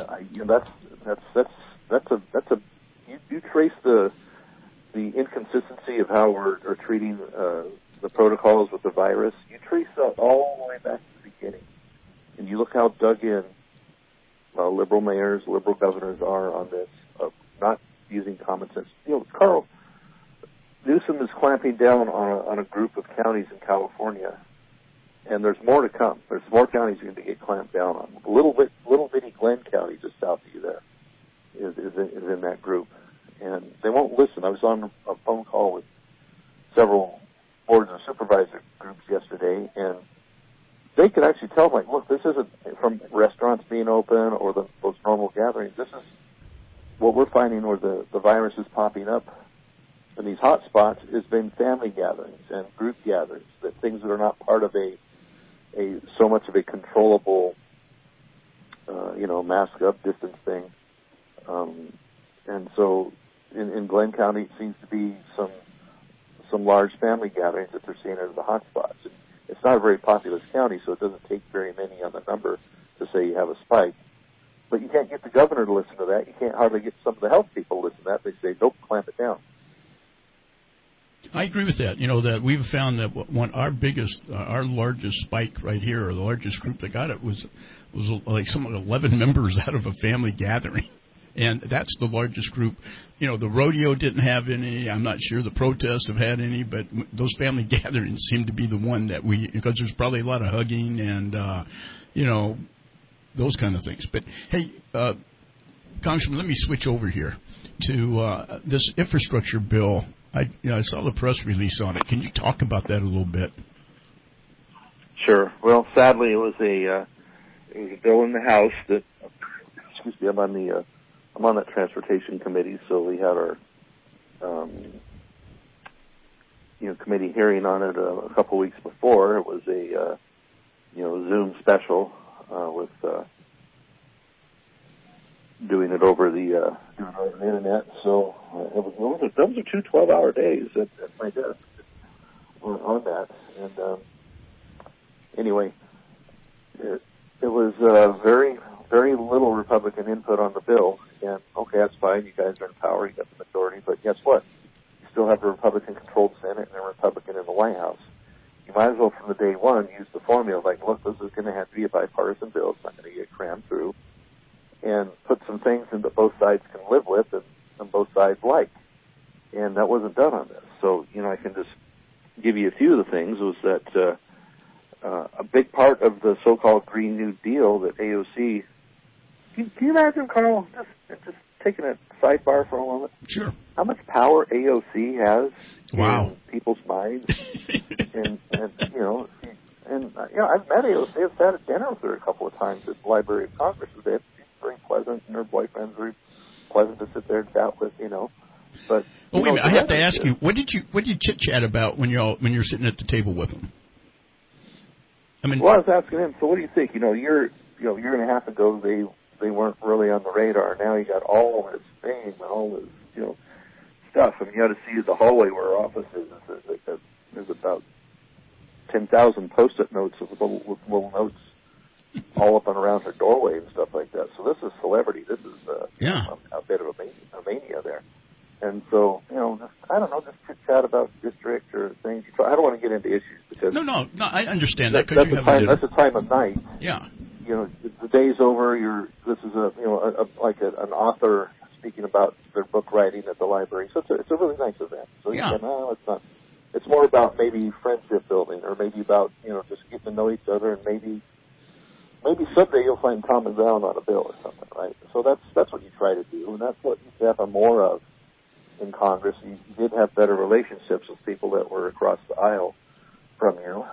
you trace the inconsistency of how we're treating the protocols with the virus. You trace that all the way back to the beginning, and you look how dug in liberal mayors, liberal governors are on this, not using common sense. Carl, Newsom is clamping down on a group of counties in California, and there's more to come. There's more counties going to get clamped down on. Little bitty Glenn County, just south of you there, is in that group, and they won't listen. I was on a phone call with several boards of supervisor groups yesterday, and they could actually tell them, look, this isn't from restaurants being open or those normal gatherings. This is what we're finding where the virus is popping up in these hot spots has been family gatherings and group gatherings, that things that are not part of so much of a controllable, mask up distance thing. And so in Glenn County, it seems to be some large family gatherings that they're seeing as the hot spots. It's not a very populous county, so it doesn't take very many on the number to say you have a spike. But you can't get the governor to listen to that. You can't hardly get some of the health people to listen to that. They say, nope, clamp it down. I agree with that. That we've found that our largest spike right here, or the largest group that got it, was like 11 members out of a family gathering. And that's the largest group. The rodeo didn't have any. I'm not sure the protests have had any, but those family gatherings seem to be the one that because there's probably a lot of hugging and, those kind of things. But, hey, Congressman, let me switch over here to this infrastructure bill. I saw the press release on it. Can you talk about that a little bit? Sure. Well, sadly, it was a bill in the House that, excuse me, I'm on that transportation committee, so we had our, committee hearing on it a couple weeks before. It was a, Zoom special with doing it over the internet. So those are 2 12-hour days at my desk on that. And anyway, it was very, very little Republican input on the bill. And, okay, that's fine. You guys are in power. You got the majority. But guess what? You still have a Republican-controlled Senate and a Republican in the White House. You might as well, from the day one, use the formula like, look, this is going to have to be a bipartisan bill. It's not going to get crammed through. And put some things in that both sides can live with and both sides like. And that wasn't done on this. So, I can just give you a few of the things. Was that a big part of the so-called Green New Deal that AOC... Can you imagine, Carl, just taking a sidebar for a moment? Sure. How much power AOC has in people's minds? and I've met AOC. I've sat at dinner with her a couple of times at the Library of Congress. She's very pleasant, and her boyfriend's very pleasant to sit there and chat with, But wait a minute, I have to ask you, what did you chit chat about when you're sitting at the table with them? Well, I was asking him. So, what do you think? A year and a half ago, they weren't really on the radar. Now you got all this fame and all this, stuff. You ought to see the hallway where our office is. There's about 10,000 Post-it notes with little notes all up and around her doorway and stuff like that. So this is celebrity. This is a bit of a mania there. And so, just chit chat about district or things. I don't want to get into issues because no, I understand that. That's a time of night. Yeah. The day's over. This is an author speaking about their book writing at the library. So it's a really nice event. So yeah. It's not. It's more about maybe friendship building, or maybe about just getting to know each other, and maybe someday you'll find common ground on a bill or something, right? So that's what you try to do, and that's what you have more of in Congress. You did have better relationships with people that were across the aisle from you,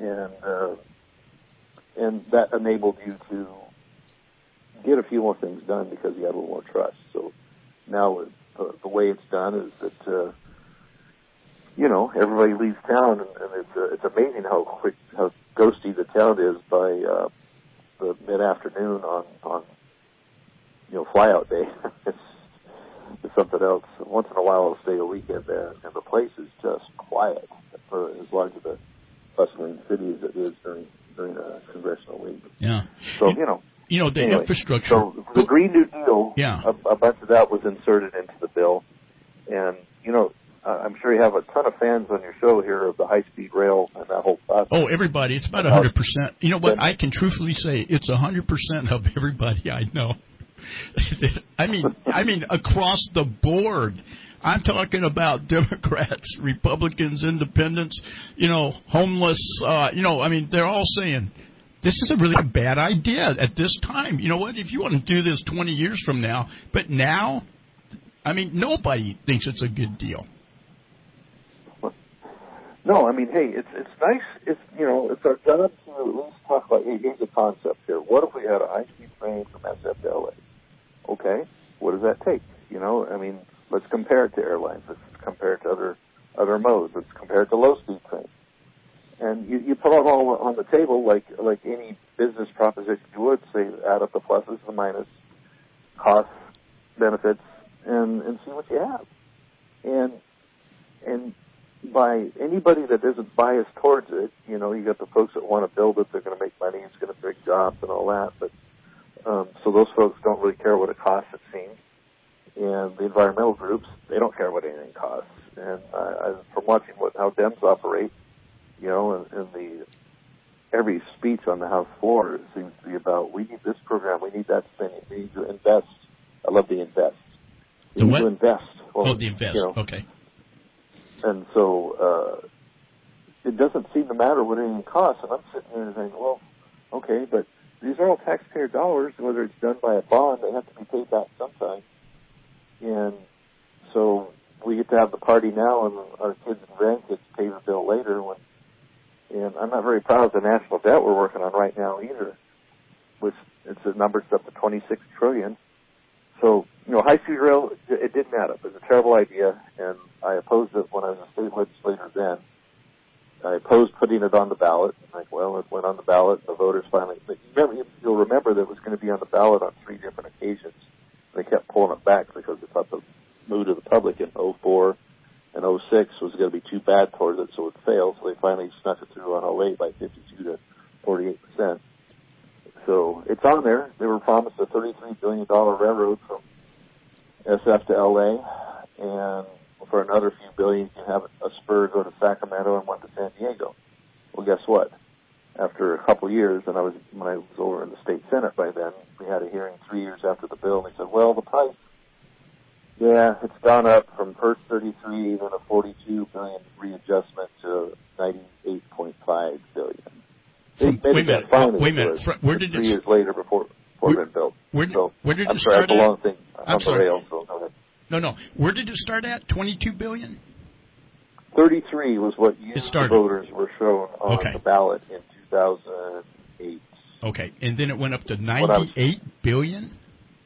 and that enabled you to get a few more things done because you had a little more trust. So now the way it's done is that everybody leaves town, and it's amazing how ghosty the town is by the mid-afternoon on flyout day. It's something else. Once in a while, I'll stay a weekend there, and the place is just quiet for as large of a bustling city as it is during a congressional week. Yeah. So the infrastructure. So the Green New Deal. Yeah. A bunch of that was inserted into the bill, and I'm sure you have a ton of fans on your show here of the high-speed rail and that whole process. Oh, everybody. It's about 100%. You know what? I can truthfully say it's 100% of everybody I know. I mean, across the board. I'm talking about Democrats, Republicans, Independents, homeless. They're all saying this is a really bad idea at this time. You know what? If you want to do this 20 years from now, but now, nobody thinks it's a good deal. No, hey, it's nice. It's our job to at least talk about. Here's the concept here. What if we had a high-speed train from SF to LA? Okay, what does that take? Let's compare it to airlines. Let's compare it to other modes. Let's compare it to low-speed trains. And you put it all on the table like any business proposition you would. Say, add up the pluses, the minus, costs, benefits, and see what you have. And by anybody that isn't biased towards it, you got the folks that want to build it. They're going to make money. It's going to bring jobs and all that. But So those folks don't really care what it costs, it seems. And the environmental groups, they don't care what anything costs. And from watching how Dems operate, you know, and every speech on the House floor seems to be about, we need this program, we need that spending, we need to invest. I love the invest. We need to invest. Well, the invest, you know, okay. And so it doesn't seem to matter what anything costs. And I'm sitting here and saying, well, okay, but these are all taxpayer dollars. Whether it's done by a bond, they have to be paid back sometime. And so we get to have the party now, and our kids and grandkids pay the bill later. And I'm not very proud of the national debt we're working on right now either, which it's a number up to $26 trillion. So, you know, high-speed rail, it didn't add up. It was a terrible idea, and I opposed it when I was a state legislator then. I opposed putting it on the ballot. Like, well, it went on the ballot, and the voters finally... You'll remember that it was going to be on the ballot on 3 different occasions. They kept pulling it back because they thought the mood of the public in 04 and 06 was going to be too bad towards it, so it failed. So they finally snuck it through on 08 by 52 to 48%. So it's on there. They were promised a $33 billion railroad from SF to LA, and for another few billion, you can have a spur go to Sacramento and one to San Diego. Well, guess what? After a couple of years, and when I was over in the state senate by then, we had a hearing 3 years after the bill, and they said, well, the price, yeah, it's gone up from first 33, then a 42 billion readjustment to 98.5 billion. Wait a minute. Where did 3 years later before it had been built? Where did I'm it sorry, start that's a long thing. I'm sorry. The rails, so go ahead. No. Where did it start at? 22 billion? 33 was what the voters were shown on the ballot in 2008. Okay, and then it went up to 98 billion?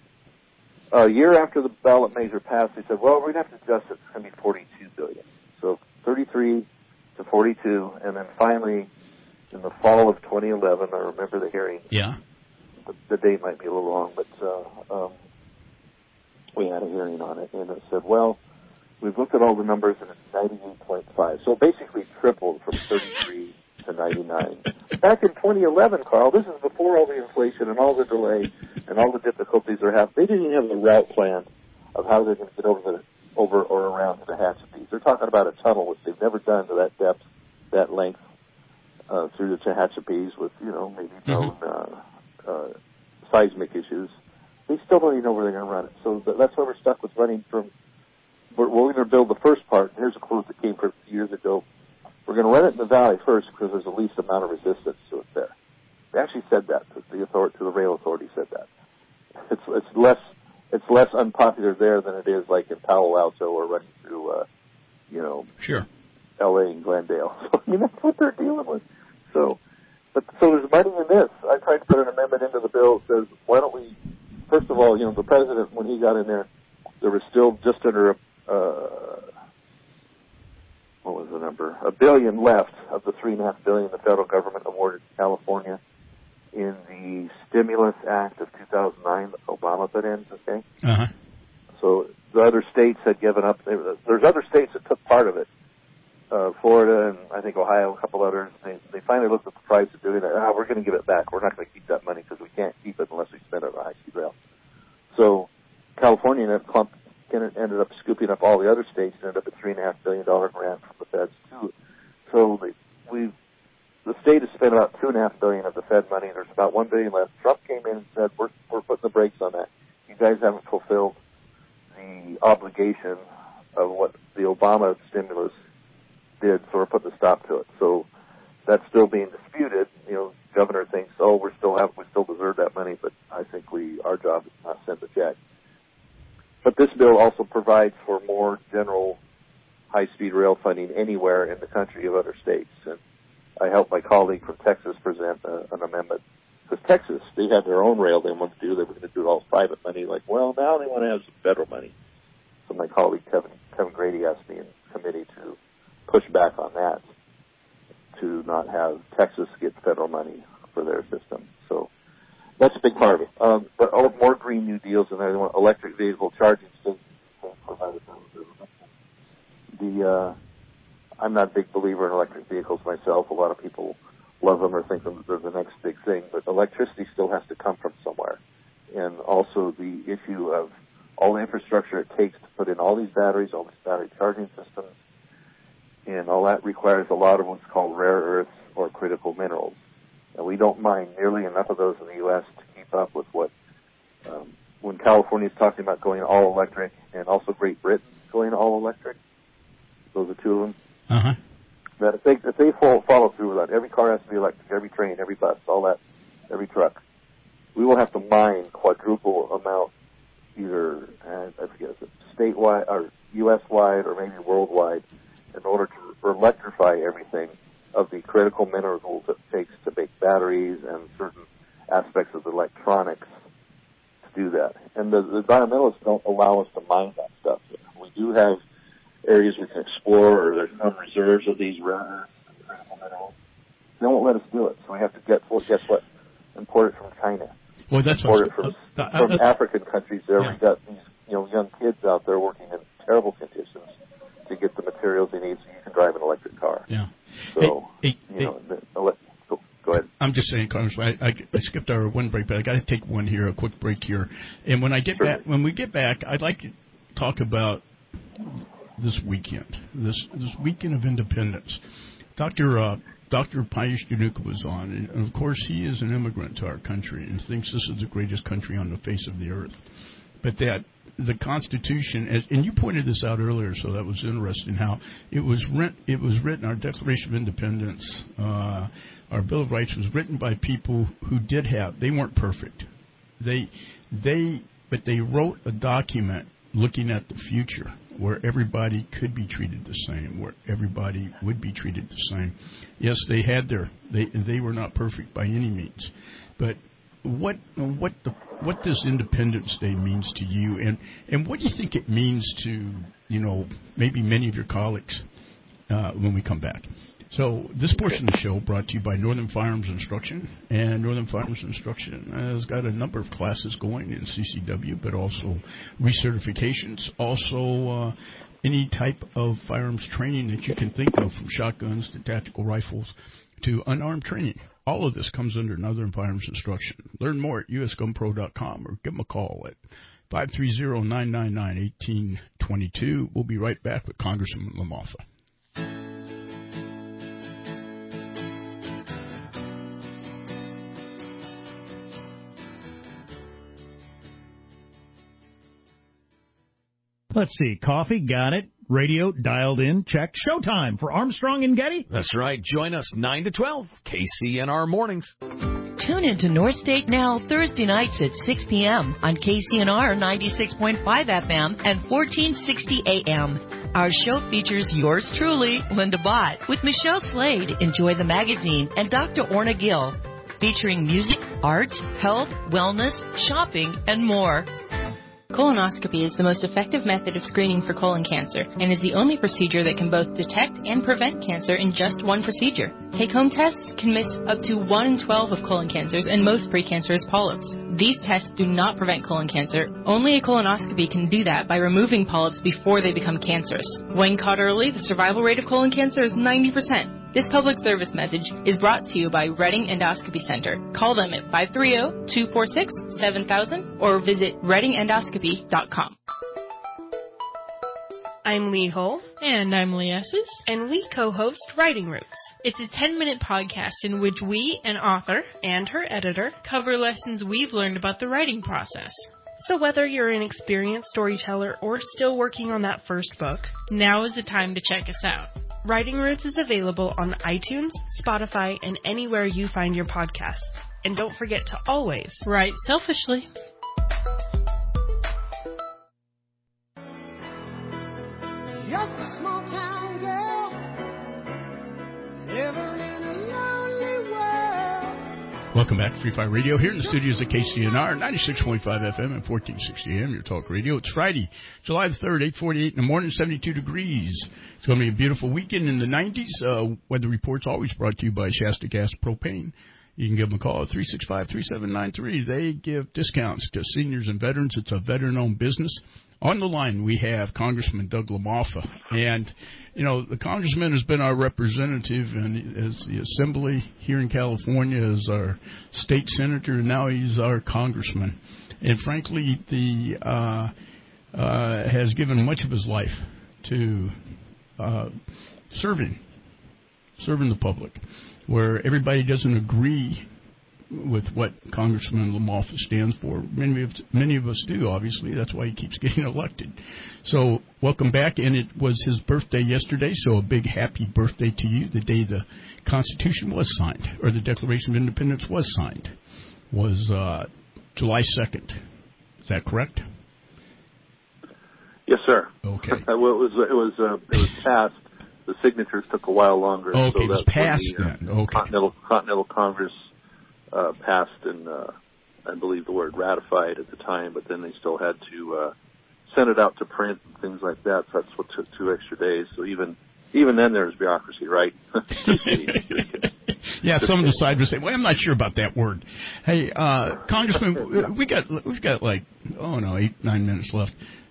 A year after the ballot measure passed, they said, well, we're going to have to adjust it. It's going to be 42 billion. So 33 to 42, and then finally, in the fall of 2011, I remember the hearing. Yeah. The date might be a little long, but we had a hearing on it, and it said, well, we've looked at all the numbers, and it's 98.5. So basically tripled from 33 to 99. Back in 2011, Carl, this is before all the inflation and all the delay and all the difficulties they're having. They didn't even have the route plan of how they're going to get over or around to the Tehachapi's. They're talking about a tunnel, which they've never done to that depth, that length, through the Tehachapi's with, you know, maybe known seismic issues. They still don't even know where they're going to run it. So that's why we're stuck with running from... We're going to build the first part. Here's a quote that came from a few years ago. We're going to run it in the valley first because there's the least amount of resistance to it there. They actually said that. The rail authority said that. It's less unpopular there than it is like in Palo Alto or running through, sure, L.A. and Glendale. So, I mean, that's what they're dealing with. So there's money in this. I tried to put an amendment into the bill that says, why don't we, first of all, the president, when he got in there was still just under what was the number? $1 billion left of the $3.5 billion the federal government awarded California in the Stimulus Act of 2009 that Obama put in, okay? Uh-huh. So the other states had given up. There's other states that took part of it. Florida and I think Ohio, a couple others. They finally looked at the price of doing it. We're going to give it back. We're not going to keep that money because we can't keep it unless we spend it on high-speed rail. So California ended up scooping up all the other states and ended up a $3.5 billion grant from the feds too. So the state has spent about $2.5 billion of the Fed money. There's about $1 billion left. Trump came in and said, we're putting the brakes on that. You guys haven't fulfilled the obligation of what the Obama stimulus did, so we're putting a stop to it. So that's still being disputed. Governor thinks, we still deserve that money, but I think our job is not send the check. But this bill also provides for more general high-speed rail funding anywhere in the country of other states. And I helped my colleague from Texas present an amendment. Because Texas, they had their own rail they wanted to do. They were going to do it all private money. Like, well, now they want to have some federal money. So my colleague Kevin Grady asked me in committee to push back on that, to not have Texas get federal money for their system. So that's a big part of it. But more Green New Deals in there. They want electric vehicle charging stations. I'm not a big believer in electric vehicles myself. A lot of people love them or think they're the next big thing. But electricity still has to come from somewhere. and also the issue of all the infrastructure it takes to put in all these batteries, all these battery charging systems, and all that requires a lot of what's called rare earths or critical minerals. And we don't mine nearly enough of those in the U.S. to keep up with what, when California is talking about going all electric, and also Great Britain going all electric, those are two of them. Uh-huh. That if they follow through with that, every car has to be electric, every train, every bus, all that, every truck, we will have to mine quadruple amount, either, I forget, is it statewide or U.S.-wide or maybe worldwide, in order to electrify everything of the critical minerals it takes to make batteries and certain aspects of the electronics to do that. And the environmentalists don't allow us to mine that stuff. We do have areas we can explore, or there's some reserves of these rare earths and critical minerals. They won't let us do it, so we have to guess what? Import it from China. Well, that's import it from African countries. There we've got these young kids out there working in terrible conditions to get the materials they need so you can drive an electric car. Yeah. So, go ahead. I'm just saying, Congressman, I skipped our one break, but I got to take a quick break here. And when we get back, I'd like to talk about this weekend, this weekend of independence. Dr. Pius Januka was on, and of course he is an immigrant to our country and thinks this is the greatest country on the face of the earth. But that the Constitution, and you pointed this out earlier, so that was interesting, how it was written, our Declaration of Independence, our Bill of Rights was written by people who they weren't perfect. But they wrote a document looking at the future where everybody could be treated the same, where everybody would be treated the same. Yes, they were not perfect by any means, but what this Independence Day means to you, and what do you think it means to maybe many of your colleagues when we come back? So this portion of the show brought to you by Northern Firearms Instruction, and Northern Firearms Instruction has got a number of classes going in CCW, but also recertifications, also any type of firearms training that you can think of, from shotguns to tactical rifles to unarmed training. All of this comes under Northern Firearms Instruction. Learn more at usgunpro.com or give them a call at 530-999-1822. We'll be right back with Congressman LaMalfa. Let's see. Coffee, got it. Radio, dialed in, check. Showtime for Armstrong and Getty. That's right. Join us 9 to 12, KCNR Mornings. Tune into North State Now Thursday nights at 6 p.m. on KCNR 96.5 FM and 1460 AM. Our show features yours truly, Linda Bott, with Michelle Slade, Enjoy the Magazine, and Dr. Orna Gill, featuring music, art, health, wellness, shopping, and more. Colonoscopy is the most effective method of screening for colon cancer and is the only procedure that can both detect and prevent cancer in just one procedure. Take-home tests can miss up to 1 in 12 of colon cancers and most precancerous polyps. These tests do not prevent colon cancer. Only a colonoscopy can do that by removing polyps before they become cancerous. When caught early, the survival rate of colon cancer is 90%. This public service message is brought to you by Reading Endoscopy Center. Call them at 530-246-7000 or visit readingendoscopy.com. I'm Lee Hull. And I'm Lee Esses. And we co-host Writing Roots. It's a 10-minute podcast in which we, an author, and her editor, cover lessons we've learned about the writing process. So whether you're an experienced storyteller or still working on that first book, now is the time to check us out. Writing Roots is available on iTunes, Spotify, and anywhere you find your podcasts. And don't forget to always write selfishly. Just a small town girl, living in a lonely world. Welcome back to Free Fire Radio here in the studios at KCNR, 96.5 FM and 1460 AM, your talk radio. It's Friday, July the 3rd, 8:48 in the morning, 72 degrees. It's going to be a beautiful weekend in the 90s. Weather reports always brought to you by Shasta Gas Propane. You can give them a call at 365-3793. They give discounts to seniors and veterans. It's a veteran-owned business. On the line, we have Congressman Doug LaMalfa. And, the congressman has been our representative as the Assembly here in California, as our state senator, and now he's our congressman. and frankly, has given much of his life to serving the public, where everybody doesn't agree with what Congressman LaMalfa stands for. Many of us do, obviously. That's why he keeps getting elected. So welcome back, and it was his birthday yesterday, so a big happy birthday to you. The day the Constitution was signed, or the Declaration of Independence was signed, was July 2nd. Is that correct? Yes, sir. Okay. Well, it was passed. The signatures took a while longer. Okay, so it was passed then. Okay. Continental Congress passed, and I believe the word ratified at the time, but then they still had to send it out to print and things like that. So that's what took 2 extra days. So even then, there's bureaucracy, right? Yeah, some of the side would say, "Well, I'm not sure about that word." Hey, Congressman, we've got like 8-9 minutes left.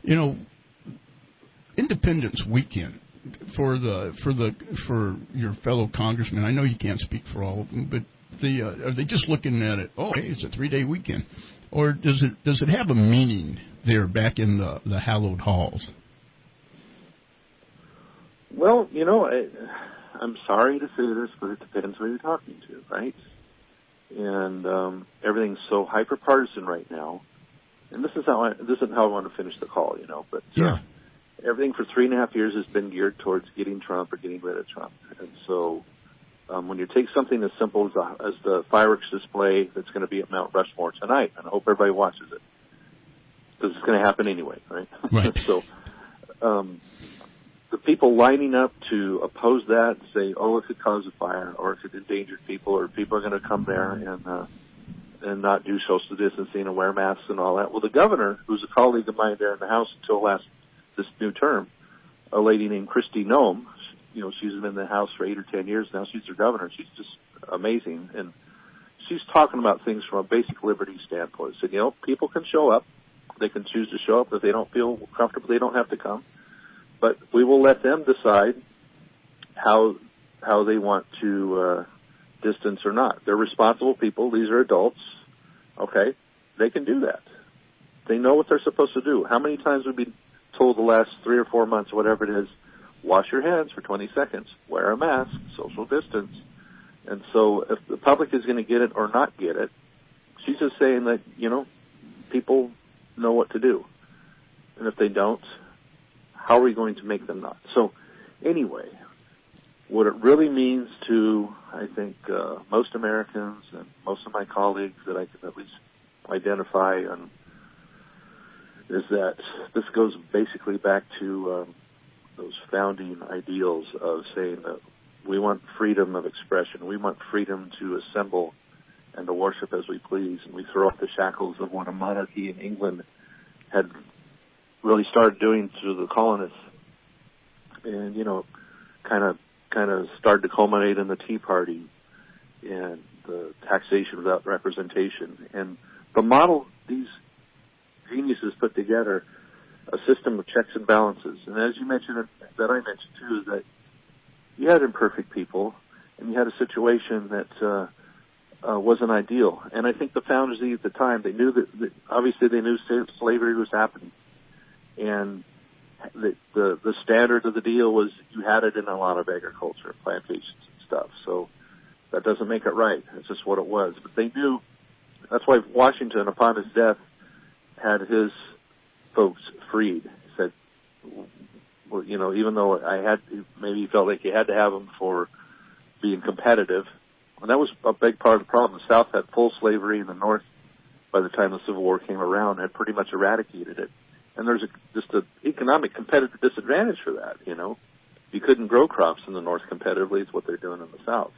Independence Weekend for your fellow congressmen. I know you can't speak for all of them, but are they just looking at it? Oh, hey, it's a 3-day weekend, or does it have a meaning there back in the hallowed halls? Well, I'm sorry to say this, but it depends who you're talking to, right? And everything's so hyper-partisan right now. And this isn't how I want to finish the call, but everything for 3.5 years has been geared towards getting Trump or getting rid of Trump. And so when you take something as simple as the fireworks display that's going to be at Mount Rushmore tonight, and I hope everybody watches it, because it's going to happen anyway, right? Right. So the people lining up to oppose that and say, oh, it could cause a fire, or it could endanger people, or people are going to come there and not do social distancing and wear masks and all that. Well, the governor, who's a colleague of mine there in the House until this new term, a lady named Kristi Noem, she's been in the House for 8 or 10 years now. She's their governor. She's just amazing. And she's talking about things from a basic liberty standpoint. So, people can show up. They can choose to show up. If they don't feel comfortable, they don't have to come. But we will let them decide how they want to distance or not. They're responsible people. These are adults. Okay? They can do that. They know what they're supposed to do. How many times we've been told the last 3 or 4 months, whatever it is, wash your hands for 20 seconds, wear a mask, social distance. And so if the public is going to get it or not get it, she's just saying that, people know what to do. And if they don't, how are we going to make them not? So anyway, what it really means to, I think, most Americans and most of my colleagues that I can at least identify on is that this goes basically back to those founding ideals of saying that we want freedom of expression. We want freedom to assemble and to worship as we please. And we throw off the shackles of what a monarchy in England had really started doing to the colonists. And, kind of started to culminate in the Tea Party and the taxation without representation. And the model these geniuses put together, a system of checks and balances. And as you mentioned, that I mentioned too, is that you had imperfect people and you had a situation that wasn't ideal. And I think the founders at the time, they knew that obviously they knew slavery was happening. And the standard of the deal was you had it in a lot of agriculture, plantations and stuff. So that doesn't make it right. It's just what it was. But they knew. That's why Washington, upon his death, had his folks freed. He said, well, even though maybe he felt like he had to have them for being competitive. And that was a big part of the problem. The South had full slavery, and the North, by the time the Civil War came around, had pretty much eradicated it. And there's just an economic competitive disadvantage for that, You couldn't grow crops in the North competitively. It's what they're doing in the South.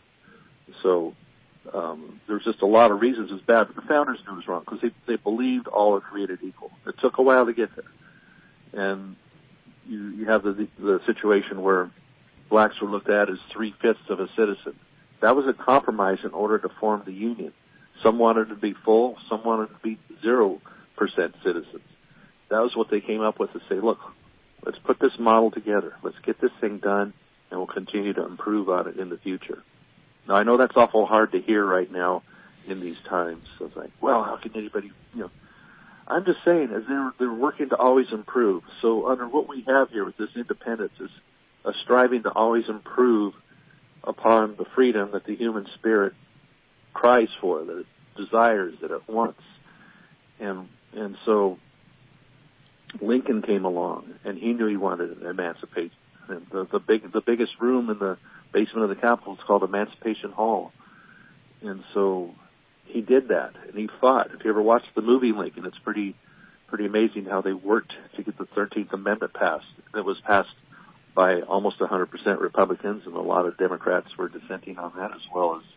So there's just a lot of reasons it's bad. But the founders knew it was wrong because they believed all are created equal. It took a while to get there. And you have the situation where blacks were looked at as 3/5 of a citizen. That was a compromise in order to form the Union. Some wanted to be full. Some wanted to be 0% citizens. That was what they came up with to say, look, let's put this model together. Let's get this thing done, and we'll continue to improve on it in the future. Now, I know that's awful hard to hear right now in these times. So it's like, well, how can anybody, I'm just saying, as they're working to always improve. So under what we have here with this independence is a striving to always improve upon the freedom that the human spirit cries for, that it desires, that it wants. And so Lincoln came along, and he knew he wanted an emancipation. And the biggest room in the basement of the Capitol is called Emancipation Hall. And so he did that, and he fought. If you ever watched the movie Lincoln, it's pretty amazing how they worked to get the 13th Amendment passed. It was passed by almost 100% Republicans, and a lot of Democrats were dissenting on that, as well as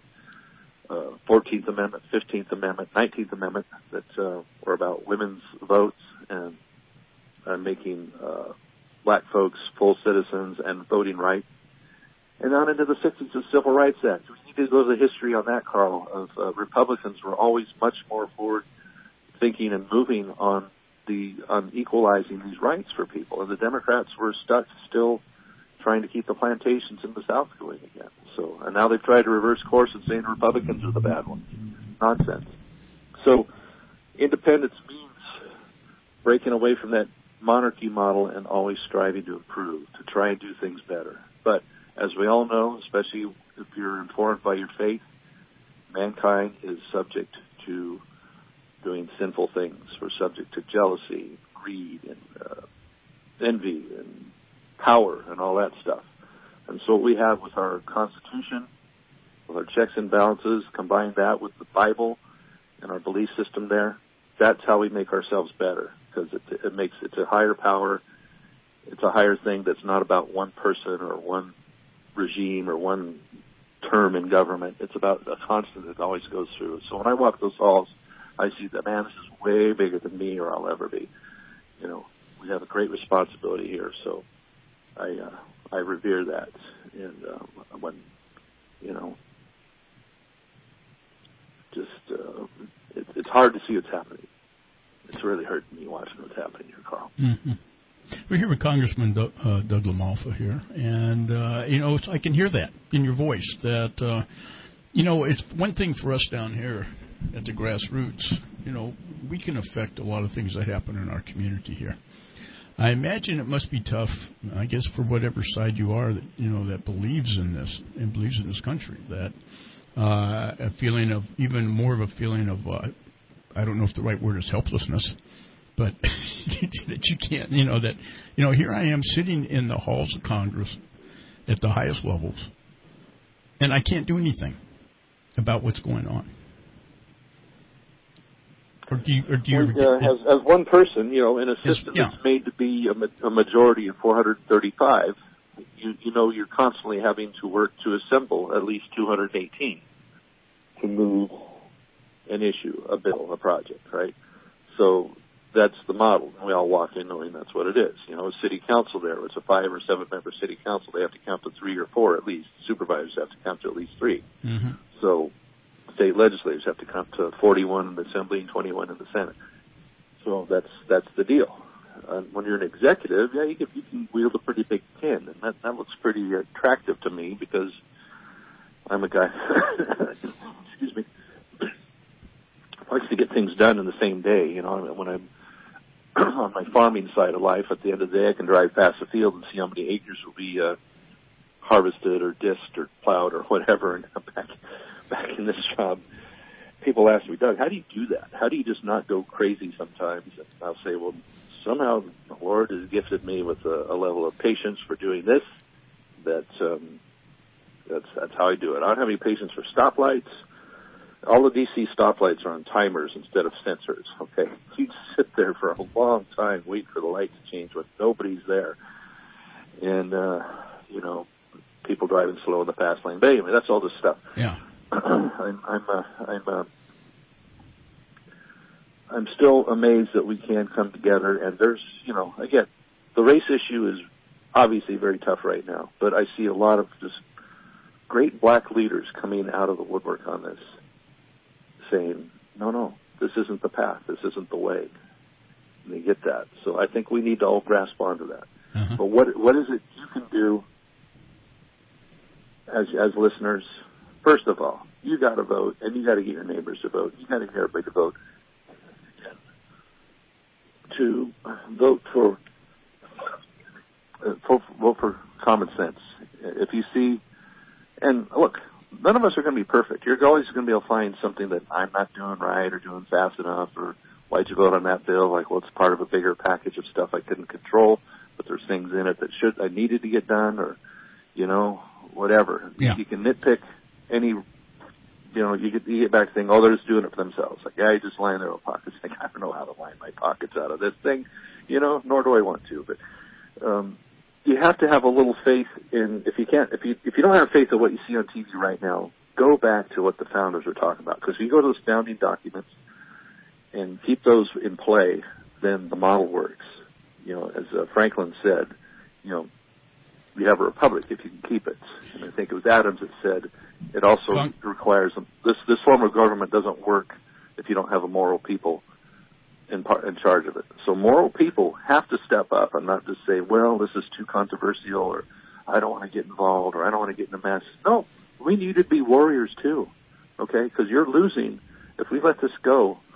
14th Amendment, 15th Amendment, 19th Amendment that were about women's votes and making black folks full citizens and voting rights. And on into the 60s, the Civil Rights Act. We need to go to the history on that, Carl, of Republicans were always much more forward thinking and moving on equalizing these rights for people. And the Democrats were stuck still trying to keep the plantations in the South going again. So, and now they've tried to reverse course and saying Republicans are the bad ones. Nonsense. So independence means breaking away from that monarchy model and always striving to improve, to try and do things better. But as we all know, especially if you're informed by your faith, mankind is subject to doing sinful things. We're subject to jealousy, greed, and envy, and power, and all that stuff. And so what we have with our Constitution, with our checks and balances, combine that with the Bible and our belief system there, that's how we make ourselves better, because it's a higher power, it's a higher thing that's not about one person or one regime or one term in government. It's about a constant that always goes through. So when I walk those halls, I see that, man, this is way bigger than me or I'll ever be. You know, we have a great responsibility here, so I revere that. And when, you know, just it's hard to see what's happening. It's really hurting me watching what's happening here, Carl. Mm-hmm. We're here with Congressman Doug LaMalfa here, and you know, I can hear that in your voice. That you know, it's one thing for us down here at the grassroots. You know, we can affect a lot of things that happen in our community here. I imagine it must be tough, I guess, for whatever side you are, that, you know, that believes in this and believes in this country. That a feeling of, even more of a feeling of, I don't know if the right word is helplessness, but that you can't, you know, that, you know, here I am sitting in the halls of Congress at the highest levels, and I can't do anything about what's going on. Or do you as one person, you know, in a system that's made to be a majority of 435, you know, you're constantly having to work to assemble at least 218 to move an issue, a bill, a project, right? So that's the model. We all walk in knowing that's what it is. You know, a city council there, it's a 5 or 7 member city council. They have to count to 3 or 4 at least. Supervisors have to count to at least 3. Mm-hmm. So state legislators have to count to 41 in the Assembly and 21 in the Senate. So that's the deal. When you're an executive, yeah, you can wield a pretty big pen, and that looks pretty attractive to me because I'm a guy, excuse me, likes to get things done in the same day. You know, when I'm on my farming side of life, at the end of the day, I can drive past the field and see how many acres will be harvested or disked or plowed or whatever, and I'm back in this job. People ask me, Doug, how do you do that? How do you just not go crazy sometimes? And I'll say, well, somehow the Lord has gifted me with a level of patience for doing this. That's how I do it. I don't have any patience for stoplights. All the DC stoplights are on timers instead of sensors, okay? You sit there for a long time waiting for the light to change when nobody's there. And, you know, people driving slow in the fast lane. But anyway, that's all this stuff. Yeah. I'm still amazed that we can come together, and there's, you know, again, the race issue is obviously very tough right now, but I see a lot of just great black leaders coming out of the woodwork on this, saying, no, this isn't the path, this isn't the way. And they get that. So I think we need to all grasp onto that. Uh-huh. But what is it you can do as listeners? First of all, you got to vote, and you got to get your neighbors to vote. You got to get everybody to vote. to vote for common sense. If you see, and look, none of us are going to be perfect. You're always going to be able to find something that I'm not doing right or doing fast enough, or why'd you vote on that bill? Like, well, it's part of a bigger package of stuff I couldn't control, but there's things in it that I needed to get done, or, whatever. Yeah. You can nitpick any, you get back to saying, oh, they're just doing it for themselves. Like, yeah, you just line their own pockets. Like, I don't know how to line my pockets out of this thing, nor do I want to. But you have to have a little faith in, if you don't have faith in what you see on TV right now, go back to what the founders are talking about. Because if you go to those founding documents and keep those in play, then the model works. As Franklin said, you have a republic if you can keep it. And I think it was Adams that said it also requires this form of government doesn't work if you don't have a moral people in charge of it. So moral people have to step up and not just say, well, this is too controversial, or I don't want to get involved, or I don't want to get in a mess. No, we need to be warriors too, okay? Because you're losing. If we let this go,